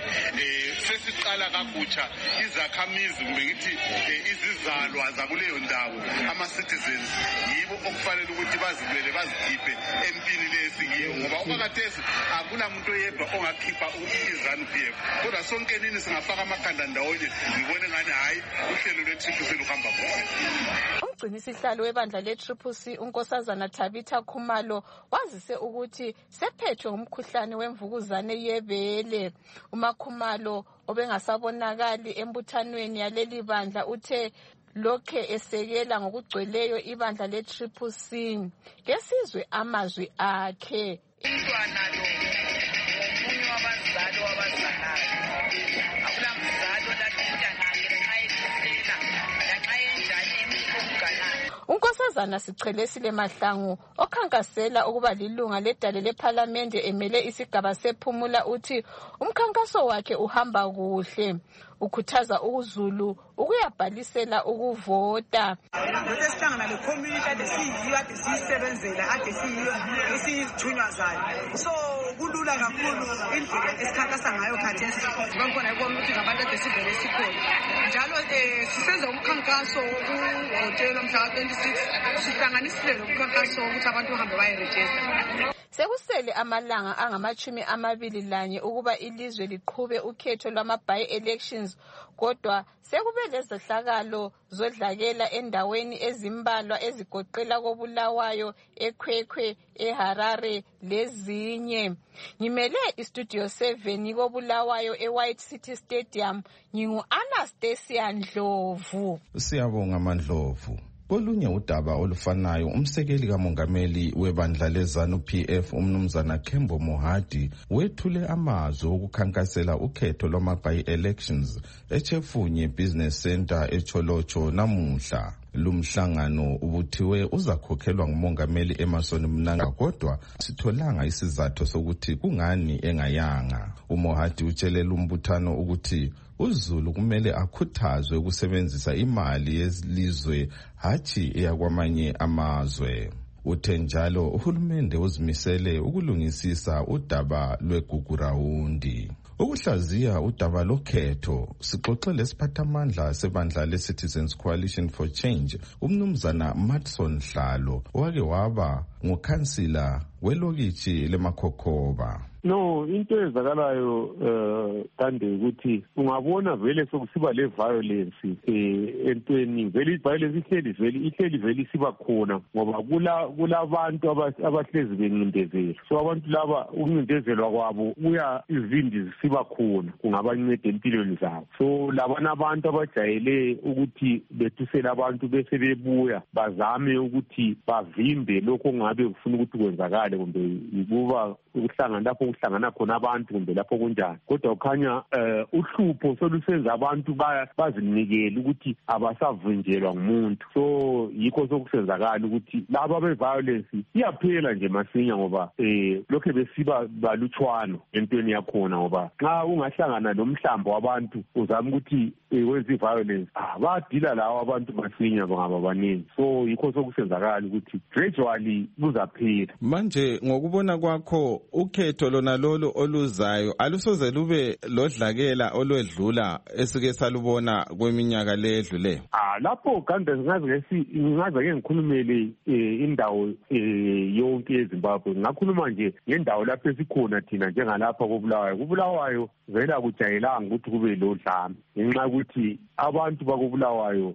Eh sesiqala kabutsha izakhamizi kumbe ngithi izizalwa zakuleyo ndawo ama-citizens yibo okufanele ukuthi bazilwele bazikhiphe empini lesikiyo ngoba okwakathesi akunamuntu oyedwa ongakhipha i-ZANU-P F kodwa sonke nini singafaka amakhanda ndawonye ngibone ngani hhayi uhlelo lwe-Triple C luhamba kuhle. Umgcinisihlalo webandla le-Triple C unkosazana Tabitha Khumalo wazise ukuthi sephethwe ngumkhuhlane wemvukuzane yebele. uMakhumalo obengasabonakali embuthanweni yaleli bandla uthe lokhe esekela ngokugcweleyo ibandla le-Triple C. Ngesizwe amazwi akhe. Umntwana lo omunye wabazali wabazalayo akulamzalo lathintanayo nxa esisela lanxa enjani emhlokuganayo. Unkosazana Sichelesile Mahlangu okhankasela ukuba lilunga ledale lephalamende emele isigaba sephumula uthi umkhankaso wakhe uhamba kuhle. Ukhuthaza uZulu ukuyabhalisela ukuvota. Ngesihlangana le-community ade siyiyo ade siyisebenzela ade siyiyo esiyithunywa zayo. So kulula kakhulu indlela esikhankasa ngayo khathesi bakhona ukuthi ngabantu ade sivele sikhona. Njalo sisenza umkhankaso wokuhotela mhla twenty-six sihlanganisile umkhankaso ukuthi abantu bahambe bayeregister. Sekusele amalanga angamachumi amabili lanye ukuba ilizwe liqhube ukhetho lwama-by-elections kodwa sekube lezehlakalo zodlakela endaweni ezimbalwa ezigoqela koBulawayo, eKwekwe, eHarare lezinye. Ngimele istudio seven koBulawayo eWhite City Stadium ngingu-Anastasia Ndlovu. Siyabonga Mandlovu. Kolunye udaba olufanayo umsekeli kamongameli webandla leZANU-P F umnumzana Kembo Mohadi wethule amazwi okukhankasela ukhetho lwama-by-elections eChefunye Business Center eCholocho namuhla. Lumhlangano ubuthiwe uzakhokhelwa ngumongameli Emmerson Mnangagwa kodwa sitholanga isizathu sokuthi kungani engayanga. uMohadi utshelela umbuthano ukuthi uZulu kumele akhuthazwe ukusebenzisa imali yelizwe hathi eyakwamanye amazwe. Uthe njalo uhulumende uzimisele ukulungisisa udaba lwegugurawundi. Ukuhlaziya udaba lokhetho sixoxele siphathamandla sebandla le-Citizens Coalition for Change umnumzana Matson Hlalo owake waba ngukhansila welokitshi leMakhokhoba. No, into ezakalayo uh kande ukuthi ungabona vele sokusiba le violence eh entweni vele violence ihleli vele ihleli vele siba khona ngoba kula kulabantu abahlezi bencindezela. So abantu laba ukuncindezelwa kwabo uya izindi zisiba khona kungabanceda empilweni zabo. So labana abantu abajayele ukuthi bethusela abantu bese bebuya bazame ukuthi bavimbe lokho ngabe kufuna ukuthi kwenzakale kumbe ukuba ukuhlangana lapho ukuhlangana khona abantu kumbe lapho kunjani. Kodwa ukhanya uhlupho solusenza abantu bazinikele ukuthi abasavunjelwa ngumuntu. So yikho sokusenzakala ukuthi laba be-violence iyaphela nje masinya ngoba eh lokho besiba balutshwana entweni yakhona ngoba nxa ungahlangana nomhlambo wabantu uzama ukuthi wenze i-violence ah badila lawo abantu masinya bangaba baningi. So yikho sokusenzakala ukuthi gradually kuzaphela. Manje ngokubona kwakho ukhetho lona lolo oluzayo alusoze lube lodlakela olwedlula esike salubona kweminyaka ledlule. Ah lapho kanti ngazi ngesi ngazi ke ngikhulumele indawo yonke eZimbabwe. Ngakhuluma nje ngendawo lapho esikhona thina njengalapha koBulawayo. koBulawayo vela kujayelanga ukuthi kube lodlame ngenxa ukuthi abantu bakoBulawayo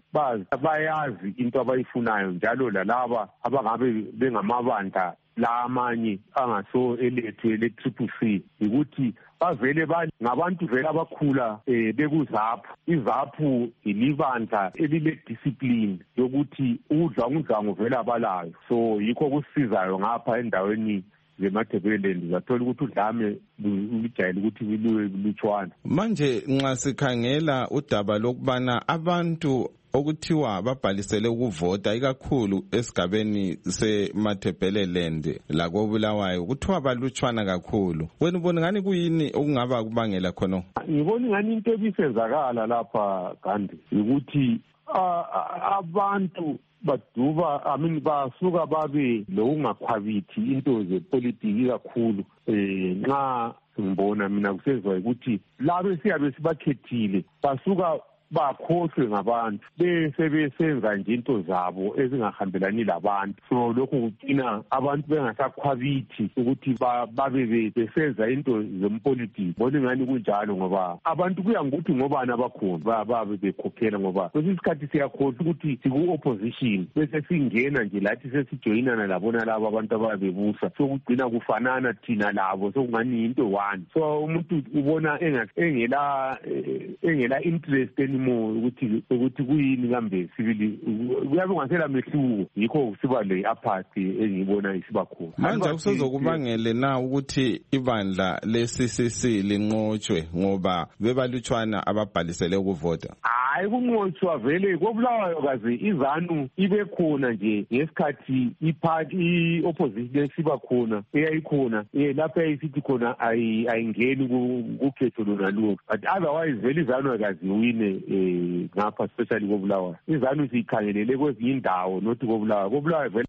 bayazi into abayifunayo njalo lalaba abangabe bengamabandla la amanye angaso elethu ele-Triple C ukuthi bavele ngabantu vele abakhula bekuzaphu. Izaphu ilibandla elile-discipline yokuthi udla umdlango vele abalayo. So yikho kusisizayo ngapha endaweni zeMatabeleland zathola ukuthi udlame ujayele ukuthi liluwe lutshwana. Manje nxa sikhangela udaba lokubana abantu okuthiwa babhalisele ukuvota ikakhulu esigabeni seMatabeleland lakobulawayo kuthiwa balutshwana kakhulu. Wena ubona ngani kuyini okungaba kubangela khona? Ngibona ngani into ebisenzakala lapha Gandhi ukuthi abantu baduba I mean basuka babe lokungakhwabithi into zepolitiki kakhulu eh nxa ngibona mina kusezwa ukuthi labo siyabe sibakhethile basuka bakhohlwe ngabantu bese besenza nje into zabo ezingahambelani labantu. So lokho kugcina abantu bengasakhwabithi ukuthi babe besenza into zempolitiki. Bona ngani kunjalo ngoba abantu kuya ngokuthi ngobani abakhona babe bekhokhela ngoba kwesikhathi siyakhohlwa ukuthi siku-opposition bese singena nje lathi sesijoyinana labona labo abantu ababebusa. So kugcina kufanana thina labo sokungani into one. So umuntu ubona engela engela interest anymore ukuthi ukuthi kuyini kambe sibili kuyabe ngasela mehluko yikho siba le apathy engibona isiba khona. Manje kusozokubangele na ukuthi ibandla le-C C C linqotshwe ngoba bebalutshwana ababhalisele ukuvota? Hayi kunqotshwa vele kobulawayo kaze izanu ibe khona nje ngesikhathi iparty i-opposition siba khona eyayikhona lapha ayisithi khona ayingeni kukhetho lona lo, but otherwise vele izanu akaziwine ngapha especially kobulawayo. Izanu siyikhangelele kwezinye indawo nothi kobulawayo kobulawayo vele.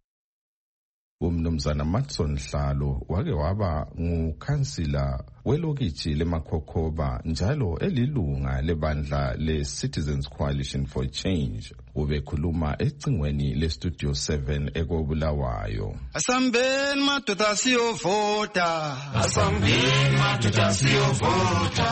Umnumzana Matson Hlalo wake waba ngukhansila welokitshi leMakhokhoba njalo elilunga lebandla le-Citizens Coalition for Change. Ubekhuluma ecingweni le-Studio seven ekobulawayo. Asambeni madoda siyovota, asambeni madoda siyovota,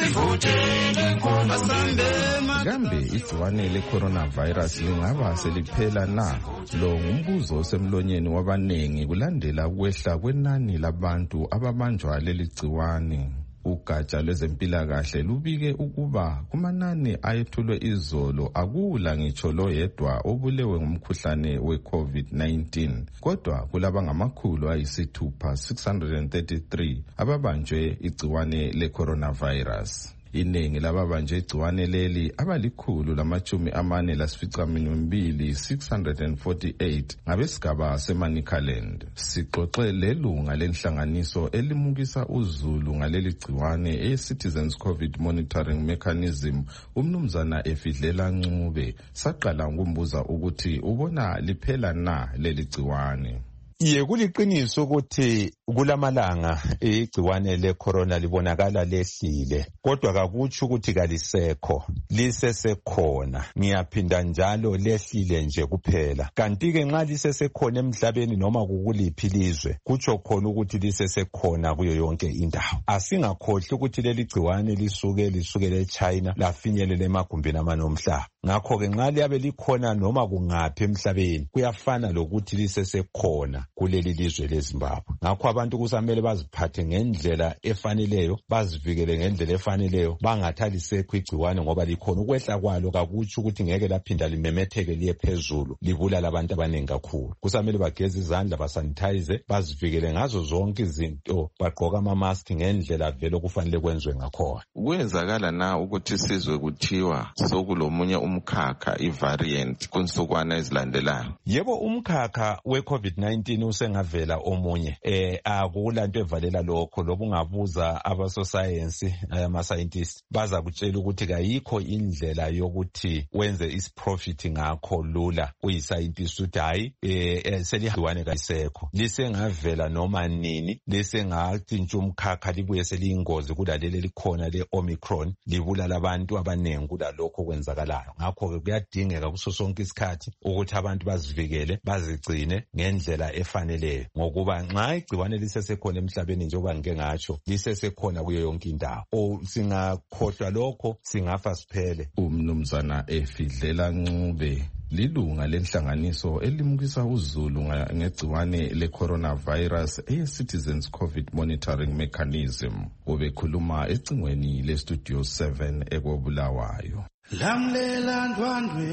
sivotele nkolo. Asambeni kambe igciwane le-coronavirus lingaba seliphela na? Lo ngumbuzo osemlonyeni wabanengi kulandela ukwehla kwenani labantu ababanjwa leli gciwane. Ugatsha lwezempilakahle lubike ukuba kumanani ayethulwe izolo akula ngitsho lo yedwa obulewe ngumkhuhlane we-COVID nineteen, kodwa kulaba ngamakhulu ayisithupha six hundred thirty-three ababanjwe igciwane le-coronavirus. Iningi lababanjwe igciwane leli abalikhulu lamachumi amane lasificaminwembili six hundred forty-eight ngabesigaba seManicaland. Sixoxe lelunga lenhlanganiso elimukisa uzulu ngaleli gciwane e-Citizens COVID Monitoring Mechanism umnumzana Efidlela Ncube. Saqala ngumbuza ukuthi ubona liphela na leli gciwane. Ye kuliqiniso ukuthi kulamalanga igciwane le-corona libonakala lehlile, kodwa kakutsho ukuthi kalisekho, lisesekhona. Ngiyaphinda njalo lehlile nje kuphela. Kanti-ke nxa lisesekhona emhlabeni noma kukuliphi ilizwe, kutsho khona ukuthi lisesekhona kuyo yonke indawo. Asingakhohlwa ukuthi leli gciwane lisuke lisukele eChina lafinyelela emagumbini amane omhlaba. Ngakho-ke nxa liyabe likhona noma kungaphi emhlabeni, kuyafana lokuthi lisesekhona kuleli lizwe leZimbabwe. Ngakho abantu kusamele baziphathe ngendlela efaneleyo, bazivikele ngendlela efaneleyo, bangathalisekho igciwane ngoba likhona. Ukwehla kwalo kakutsho ukuthi ngeke laphinda limemetheke liye phezulu libulala abantu abaningi kakhulu. Kusamele bageze izandla, basanitize, bazivikele ngazo zonke izinto, bagqoka ama-mask ngendlela vele kufanele kwenziwe ngakhona. Kwenzakala na ukuthi sizwe kuthiwa sokulomunye umkhakha i-variant kunsukwana ezilandelayo? Yebo, umkhakha we-COVID nineteen usengavela omunye. Eh akulanto evalela lokho, lobu ungabuza abasosayensi ama-scientists baza kutshela ukuthi kayikho indlela yokuthi wenze isiprofit ngakho lula uyi-scientist ukuthi hayi eh selihluwane kayisekho, lisengavela noma nini, lisengathi nje umkhakha libuye seliyingozi kulaleli likhona le-Omicron libulala abantu abanengi kulalokho kwenzakalayo. Ngakho-ke kuyadingeka kuso sonke isikhathi ukuthi abantu bazivikele, bazigcine ngendlela efaneleyo, ngokuba nxa igciwane lisesekhona emhlabeni njengoba ngike ngatsho lisesekhona kuyo yonke indawo. O singakhohlwa lokho singafa siphele. Umnumzana Efidlela Ncube lilunga lenhlanganiso elimukisa uzulu ngegciwane le-coronavirus e-Citizens COVID Monitoring Mechanism. Ubekhuluma ecingweni le-Studio seven ekobulawayo. Lamlela ndwandwe,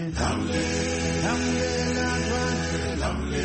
lamlela ndwandwe,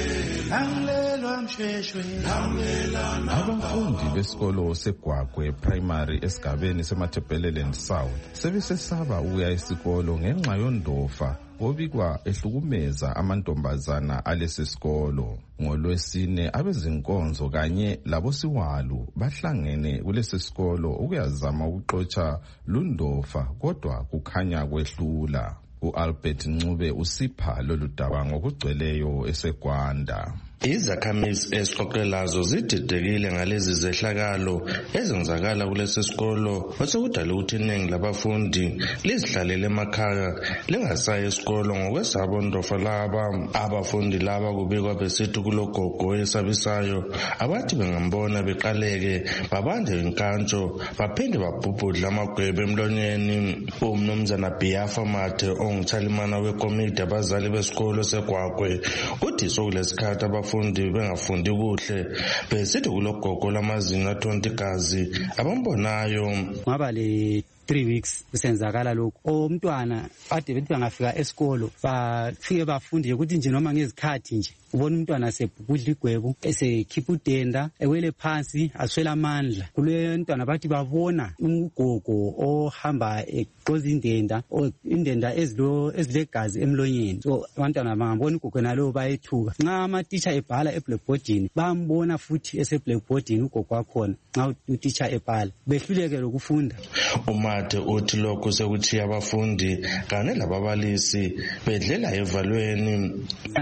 lamlela mshweshwe, lamlela. Abafundi besikolo seGwagwe Primary esigabeni seMatabeleland South sebesesaba ukuya esikolo ngenxa yondofa obikwa ehlukumeza amantombazana alesi sikolo. NgoLwesine abezinkonzo kanye labosiwalu bahlangene kulesi sikolo ukuyazama ukuxotsha Lundofa kodwa kukhanya kwehlula. U-Albert Ncube usipha lolu daba ngokugcweleyo eseGwanda. Izakhamizi esiqoqelazo zididekile ngalezi zehlakalo ezenzakala kulesi sikolo osekudala ukuthi iningi labafundi lizihlalele emakhaya lingasayi esikolo ngokwesabo Ndofa laba. Abafundi laba kubikwa besithi kulogogo esabisayo abathi bengambona beqaleke babanje inkantsho baphinde babhubhudla amagwebe emlonyeni. Umnumzana Biafa Mathe onguthalimana wekomiti abazali besikolo seGwagwe uthi sokulesikhathi abafundi bengafundi kuhle besithi kulogogo lamazinga twenty gazi abambonayo. Ngaba le three weeks kusenzakala lokho. Umntwana ade bethi bangafika esikolo bafike bafunde ukuthi nje noma ngezikhathi nje ubona umntwana sebhukudla igwebu esekhipha udenda ewele phansi aswela amandla. Kule mntwana bathi babona ugogo ohamba eqoza indenda indenda ezilo ezilegazi emlonyeni. So abantwana bangabona ugogo nalo bayethuka. Nxa ama-teacher ebhala eblackboardini bambona futhi ese-blackboardini ugogo wakhona nxa u-teacher ebhala behluleke lokufunda. Umathe uthi lokhu sekuthiya abafundi kanye lababalisi bedlela evalweni.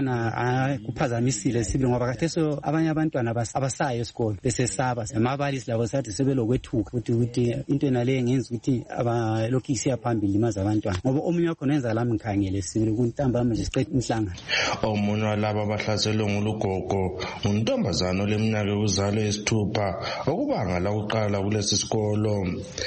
Ana kuphazamisile sibili ngoba katheso abanye abantwana abasayo esikolo besesaba. Amabalisi labo sathi sebelokwethuka ukuthi ukuthi into nale ngenza ukuthi abalokhu isiya phambili limaza abantwana ngoba omunye wakho nenza lami ngikhangele sibili kuntambama nje siqeda umhlangano. Omunye walaba abahlaselwe ngulugogo untombazana oleminyaka yokuzalwa yesithupha okubanga la kuqala kulesi sikolo.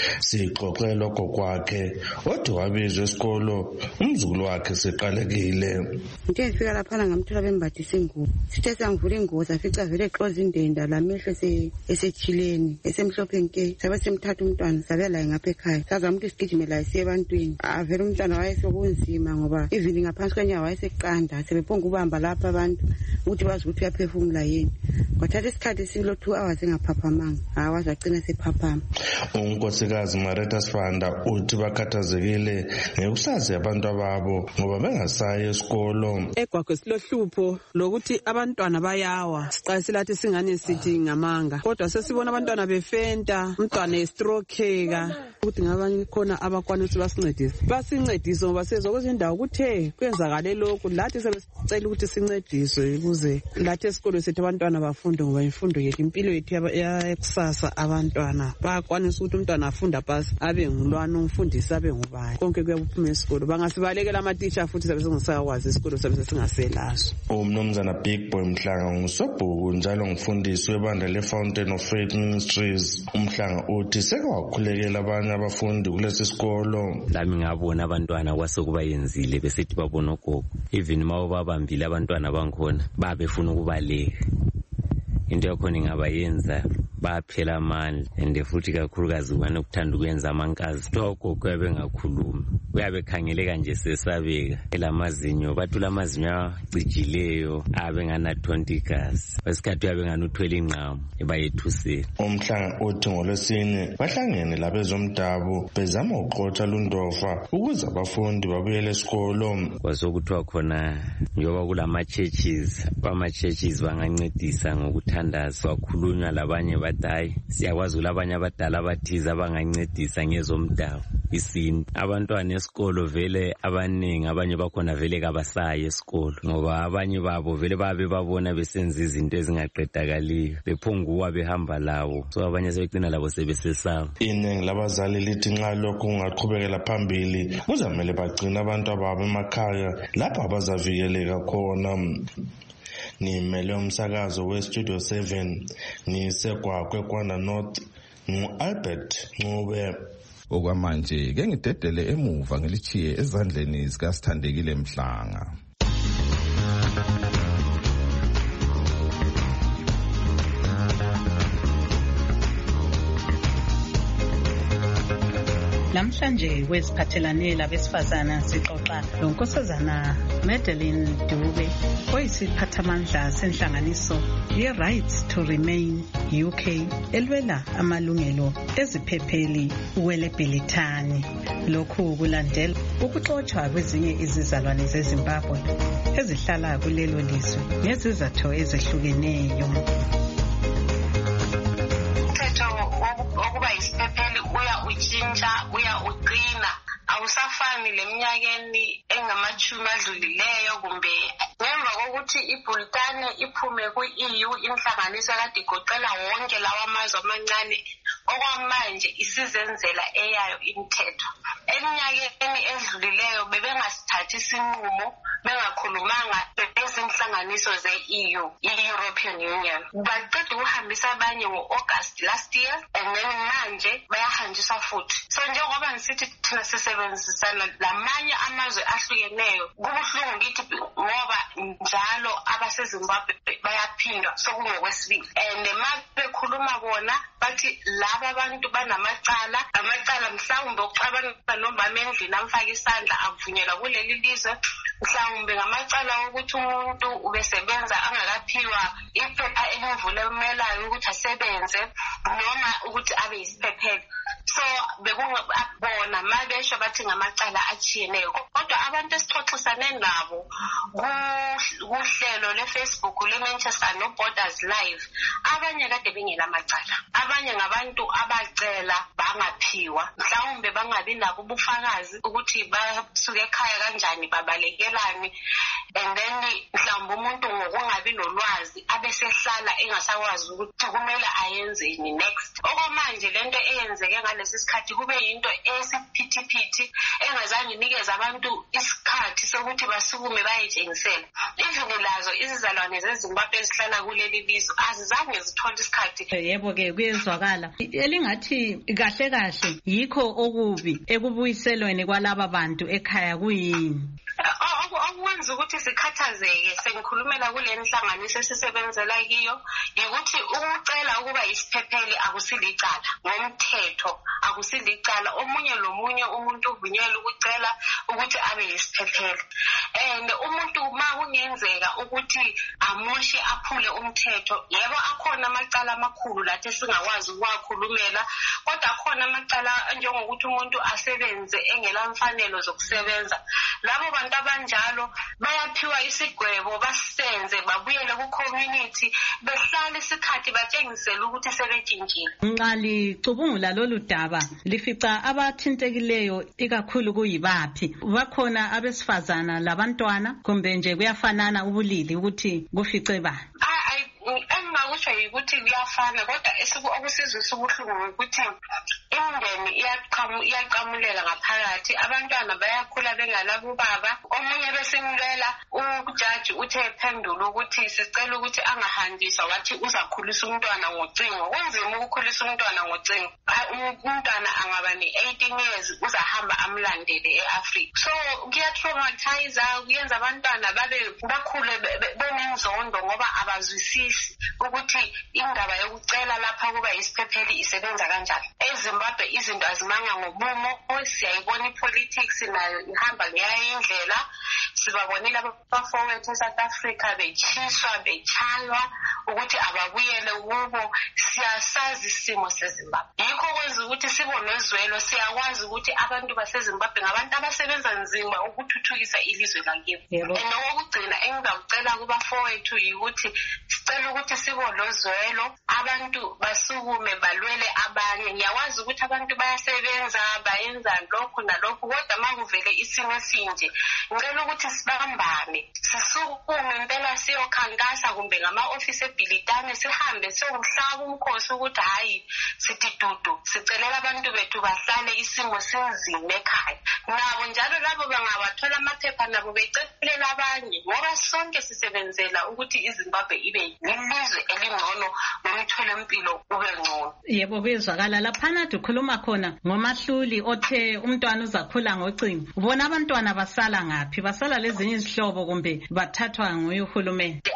Sixoxe lokho kwakhe othi wabizwa esikolo umzukulu wakhe seqalekile. Ngithe ngifika lapha ngamthola bembathisa ingubo. Sithe sangivula ingubo safica vele eqoza indenda lamehlo esechileni esemhlophe nke. Sabe semthatha umntwana sabe la ngapha ekhaya. Sazama ukuthi sigijime la siye ebantwini. Avele umntwana wayesokunzima ngoba even ngaphansi kwenyawo wayeseqanda sebephonga ubamba lapha abantu ukuthi bazi ukuthi uyaphefumula yini. Kwathatha isikhathi silo two hours engaphaphamanga. Hawa wagcina sephaphama. Unkosikazi Marita Sifanda uthi bakhathazekile ngekusazi abantu ababo ngoba bengasayi esikolo. EGwagwe silohlupho lokuthi abantwana bayawa. Siqalisile lathi singane sithi ngamanga. Kodwa sesibona abantwana befenta, umntwana estrokeka ukuthi ngabanye khona abakwanisa basincedise. Basincedise ngoba sezokwenza indawo kuthe kwenzakale lokhu lathi sebesicela ukuthi sincediswe ukuze lathi esikolo sethu abantwana bafunde ngoba imfundo yethu impilo yethu yakusasa abantwana bakwanisa ukuthi umntwana afunda pasi abe ngulwana umfundisi abe ngubani konke kuyabuphuma esikolo. Bangasibalekela ama-teacher futhi sabe singasakwazi esikolo sabe singaselaso. Umnumzana Big Boy Mhlanga ngusobhuku njalo ngumfundisi webandla le-Fountain of Faith Ministries. Umhlanga uthi seke wakhulekela abanye abafundi kulesi sikolo. Lami ngabona abantwana kwasekuba yenzile besithi babona ugogo even ma babambile abantwana bankhona babefuna ukubaleka. Into yakhona ingabayenza baphela amandla and futhi kakhulukazi ubani ukuthanda ukwenza amankazi kuthiwa ugogo uyabe ngakhulumi uyabe khangeleka nje sesabeka elamazinyo bathula amazinyo acijileyo abe nganathonta igazi wesikhathi uyabe nganuthwela ingqamu ebayethusela. Umhlanga uthi ngoLwesine bahlangene labezomdabu bezama ukuxotsha Lundofa ukuze abafundi babuyele esikolo. Kwasokuthiwa khona njengoba kulama-churches bama-churches bangancedisa ngokuthandaza bakhulunywa labanye hayi siyakwazi ukuthi abanye abadala abathize abangancedisa ngezomdabu isintu. Abantwana esikolo vele abaningi abanye bakhona vele kabasayi esikolo ngoba abanye babo vele babe babona besenza izinto ezingaqedakaliyo bephunguwa behamba lawo so abanye sebegcina labo sebesesaba. Iningi labazali lithi nxa lokhu kungaqhubekela phambili kuzamele bagcina abantu ababo emakhaya lapho abazavikeleka khona. Ngimele umsakazo we-Studio seven ngiseGwagwe Gwanda North ngu-Albert Ncube. Okwamanje ke ngidedele emuva ngilichiye ezandleni zikaSithandekile Mhlanga. namhlanje kweziphathelane labesifazana sixoxa lonkosazana Madeline Dube oyisiphathamandla senhlanganiso ye-Rights to Remain U K elwela amalungelo eziphepheli uwelebhilithani. Lokhu kulandela ukuxoxwa kwezinye izizalwane zeZimbabwe ezihlala kulelo lizwe ngezizathu ezehlukeneyo. Ukuba isiphepheli uya utshintsha uya uqina awusafani leminyakeni engamachumi adlulileyo kumbe ngemva kokuthi ibhulitane iphume ku-E U inhlanganiso kade igoqela wonke lawa amazwe amancane okwamanje isizenzela eyayo imithetho. Eminyakeni edlulileyo bebengasithathi isinqumo bengakhulumanga lezinhlanganiso ze-E U, i-European Union. Baqeda ukuhambisa abanye ngo-August last year and then manje bayahanjiswa futhi. So njengoba ngisithi thina sisebenzisana lamanye amazwe ahlukeneyo kubuhlungu kithi ngoba njalo abaseZimbabwe bayaphindwa sokungokwesibili. And mabekhuluma bona bathi laba abantu banamacala amacala mhlawumbe okuxabana nomama endlini amfaka isandla avunyelwa kuleli lizwe, mhlawumbe ngamacala ukuthi umuntu ubesebenza angakaphiwa iphepha elivumelayo ukuthi asebenze noma ukuthi abe yisiphepheli. So bekungabona mabesho bathi ngamacala achiyeneyo, kodwa abantu esixoxisane nabo kuhlelo leFacebook leManchester No Borders Live abanye kade bengela macala, abanye ngabantu abacela bangaphiwa, mhlawumbe bangabi nabo ubufakazi ukuthi basuke ekhaya kanjani babalekelani, and then mhlawumbe umuntu ngokungabi nolwazi abesehlala engasakwazi ukuthi kumele ayenzeni next. Okwamanje lento eyenzeke ngalesi sikhathi kube yinto esiphithiphithi engazange inikeze abantu isikhathi sokuthi basukume bayetshengisela. Even lazo izizalwane zeZimbabwe ezihlala kuleli lizwe azizange zithole isikhathi. Yebo ke kuyezwakala elingathi kahle kahle yikho okubi ekubuyiselweni kwalaba bantu ekhaya kuyini okwenza ukuthi sikhathazeke sengikhulumela kule nhlanganiso esisebenzela kiyo ukuthi ukucela ukuba isiphepheli akusilicala ngomthetho, akusilicala. Omunye lomunye umuntu uvunyelwe ukucela ukuthi abe yisiphepheli, and umuntu uma kungenzeka ukuthi amoshe aphule umthetho, yebo akhona amacala amakhulu lathi singakwazi ukwakhulumela, kodwa akhona amacala njengokuthi umuntu asebenze engela mfanelo zokusebenza. Labo bantu abanjalo bayaphiwa isigwebo basenze babuyele ku-community behlala isikhathi batshengisele ukuthi sebetshintshile. Nxa licubungula lolu daba lifica abathintekileyo ikakhulu kuyibaphi? Bakhona abesifazana labantwana kumbe nje kuyafanana ubulili ukuthi kufice bani? Engingakusho yikuthi kuyafana, kodwa okusizwisa ubuhlungu ukuthi imindeni iyaqamulela ngaphakathi, abantwana bayakhula bengalabo baba. Omunye besimlela ujaji uthe ephendula ukuthi sicela ukuthi angahanjiswa, wathi uzakhulisa umntwana ngocingo. Kunzima ukukhulisa umntwana ngocingo, umntwana angaba ne-eighteen years uzahamba amlandele e-Africa. So kuyatraumatize, kuyenza abantwana babe bakhule benenzondo ngoba abazwisisi ukuthi indaba yokucela lapha kuba yisiphepheli isebenza kanjani. eZimbabwe izinto azimanga ngobumo, siyayibona ipolitics nayo ihamba ngeyayo indlela. Sibabonile abafowethu eSouth Africa bechiswa bechaywa ukuthi ababuyele kubo. Siyasazi isimo seZimbabwe, yikho kwenza ukuthi sibonozwelo, siyakwazi ukuthi abantu baseZimbabwe ngabantu abasebenza nzima ukuthuthukisa ilizwe lakibo. And okugcina engizakucela kubafowethu yikuthi sicela ukuthi sibonozwelo, abantu basukume balwele abanye. Ngiyakwazi ukuthi abantu bayasebenza bayenza lokhu nalokhu, kodwa makuvele isimo esinje ngicela ukuthi sibambane, sisukume impela siyokhankasa kumbe ngama-ofisi ebhilitane, sihambe siyomhlaba umkhosi ukuthi hayi sithi dudu sicelela abantu bethu bahlale isimo sinzima ekhaya. Nabo njalo labo bangabathola amaphepha nabo becelela abanye, ngoba sonke sisebenzela ukuthi iZimbabwe ibe yilizwe elingcono nomtholampilo ube ngcono. Yebo bezwakala laphana dukhuluma khona ngomahluli othe umntwana uzakhula ngocingo. Ubona abantwana basala ngaphi? Basala lezinye izihlobo kumbe bathathwa nguye uhulumeni? Abanye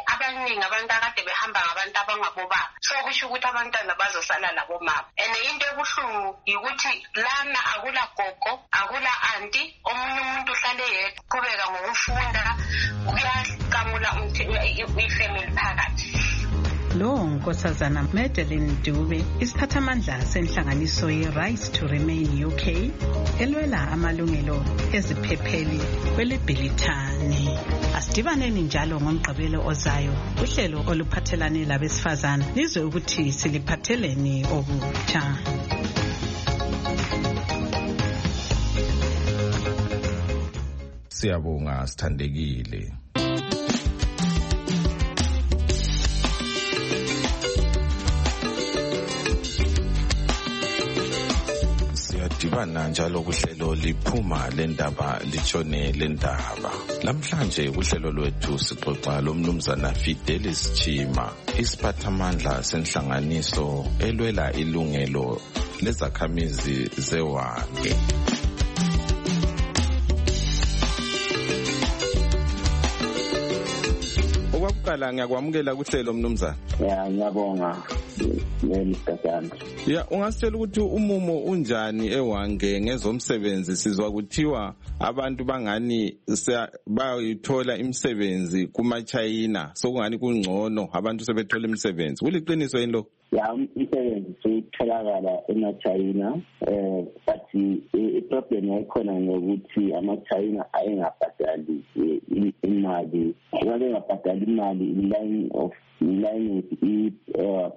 abaningi abantu akade behamba ngabantu abangabobaba, so kusho ukuthi abantwana bazosala labomama. And into ebuhlungu yikuthi lana akula gogo, akula anti, omunye umuntu uhlale yedwa kubeka ngokufunda uyakamula ifamily phakathi. Lo nkosazana Madeline Dube isiphathamandla senhlanganiso ye-Rights to Remain U K elwela amalungelo eziphepheli kwelebhilithani. Asidibaneni njalo ngomgqibelo ozayo uhlelo oluphathelane labesifazana nizwe ukuthi siliphatheleni okutsha. Siyabonga sithandekile. Dibana njalo kuhlelo liphuma lendaba litshone lendaba. Lamhlanje kuhlelo lwethu sixoxa lomnumzana Fidelis Chima, isiphathamandla senhlanganiso elwela ilungelo lezakhamizi zewake. Okwaqala ngiyakwamukela kuhlelo mnumzana. Ya ngiyabonga. Ya ungasitshela ukuthi umumo unjani ewange ngezomsebenzi? Sizwa kuthiwa abantu bangani bayithola imisebenzi kuma China, sokungani kungcono abantu sebethola imisebenzi. Kuliqiniso yini lo? Ya imisebenzi sitholakala ema China, eh but iproblem yakhona ngokuthi ama China ayengabhadali imali. Wale ngabhadali imali in line of in line with it uh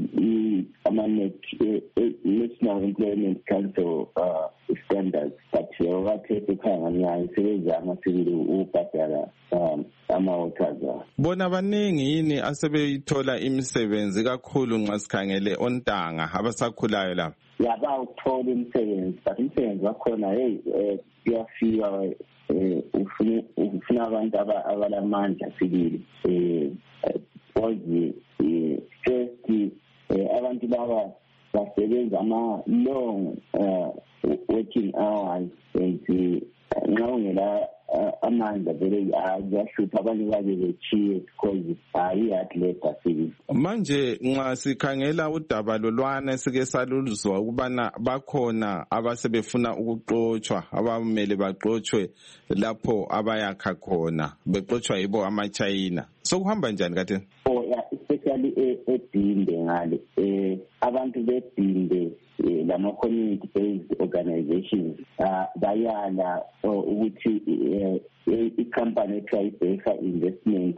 National Employment Council uh, standards, but wakhethe khanganyana sebezama sibili ubhadala ama-workers. Bona baningi yini asebeyithola imisebenzi kakhulu nxa sikhangele ontanga abasakhulayo la? Yaba uthola imisebenzi, but imisebenzi wakhona hey kuyafika ufuna abantu abalamandla sibili eh ozi first abantu baba basebenza ama long working hours and nxa ungela amandla vele ayashutha abanye babe bechiye because ayi-hard labor sibili. Manje nxa sikhangela udaba lolwana sike saluzwa ukubana bakhona abasebefuna ukuxotshwa, abamele baxotshwe lapho abayakha khona, bexotshwa yibo ama-China. Sokuhamba njani katheni? Oh yeah, especially eDinde ngale eh abantu beDinde lama community based organizations bayala ukuthi i-company eTribeca Investment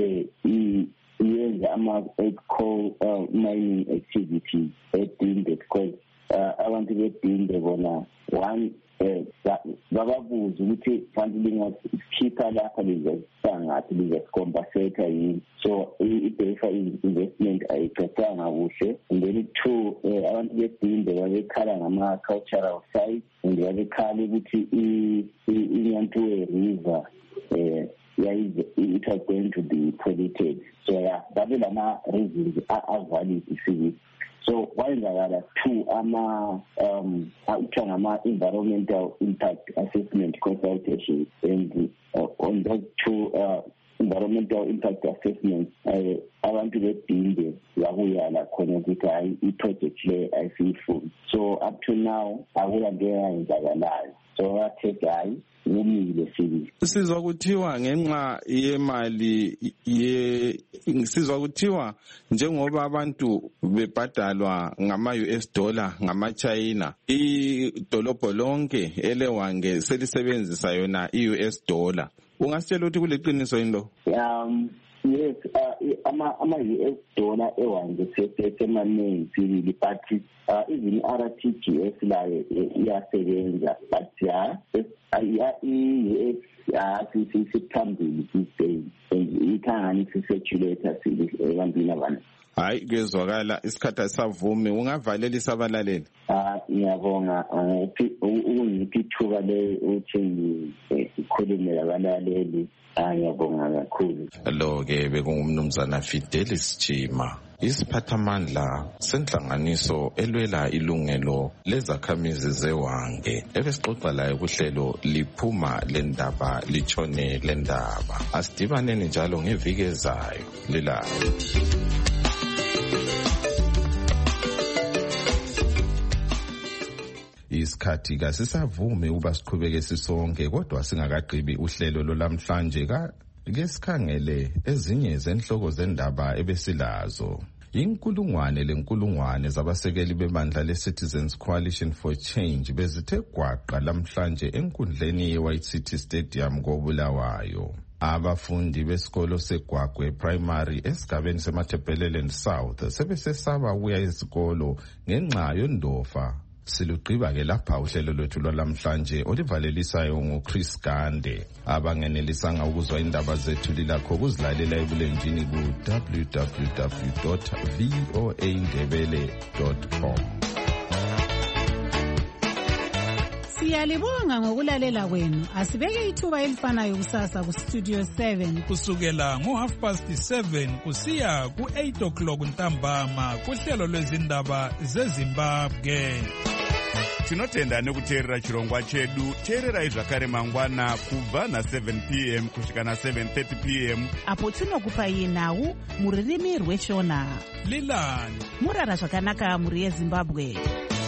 iyenza ama coal mining activities eDinde because abantu beDinde bona one bababuza ukuthi fanele lingakhipha lapha lizosangathi lizocompensate yini, so i-Defa investment ayicacanga kuhle. And then two abantu beDinde babekhala ngama-cultural sites and babekhala ukuthi iNyantwe river eh it was going to be polluted, so yeah babe lama reasons are valid isibili. So kwayenzakala two ama um ama environmental impact assessment consultations, and uh, on those two uh, environmental impact assessments abantu beDinde yakuyala khona ukuthi hayi iproject le ayisifuni. So up to now akulanto eyenzakalayo, so athe hayi umile sibili. Sizwa kuthiwa ngenxa yemali ye sizwa kuthiwa njengoba abantu bebhadalwa ngama-U S dollar ngama China, idolobho lonke elewange selisebenzisa yona i-U S dollar. Ungasitshela ukuthi kuliqiniso yini lo? Um yes, uh, ama ama U S dollar ewange sesemaningi sibili, but uh, even R T G S layo iyasebenza, but yeah i-U S sisiphambili these days and ikhangani siseculator sibili ebantwini abantu. Hayi kezwakala isikhathi asavumi, ungavalela isabalaleli. Ah ngiyabonga ungiphi ithuba le uthi ngikhulume labalaleli. Ngiyabonga kakhulu. Lo ke bekungumnumzana Fidelis Chima, isiphathamandla senhlanganiso elwela ilungelo lezakhamizi zewange ebesixoxa layo kuhlelo liphuma lendaba litshone lendaba. Asidibaneni njalo ngeviki ezayo lila. Isikhathi kasisavumi uba siqhubeke sisonke, kodwa singakagqibi uhlelo lolamhlanje ka ngesikhangele ezinye zenhloko zendaba ebesilazo. Inkulungwane lenkulungwane zabasekeli bebandla le-Citizens Coalition for Change bezithe gwaqa lamhlanje enkundleni ye-White City Stadium koBulawayo. Abafundi besikolo seGwagwe Primary esigabeni seMatabeleland South sebesesaba ukuya esikolo ngenxa yondofa. Silugqiba ke lapha uhlelo lwethu lwalamhlanje olivalelisayo nguChris Gande. Abangenelisanga ukuzwa indaba zethu lilakho kuzilalela ebulenjini ku w w w dot v o a ndebele dot com. Siyalibonga ngokulalela kwenu. Asibeke ithuba elifanayo kusasa ku Studio seven kusukela ngo half past seven kusiya ku eight o'clock ntambama kuhlelo lwezindaba zeZimbabwe. Tinotenda nekuteerera chirongwa chedu. Teererai zvakare mangwana kubva na seven p m kusvika na seven thirty p m apo tinokupai nhau muririmi rweshona. Lilani Murara zvakanaka muri yeZimbabwe.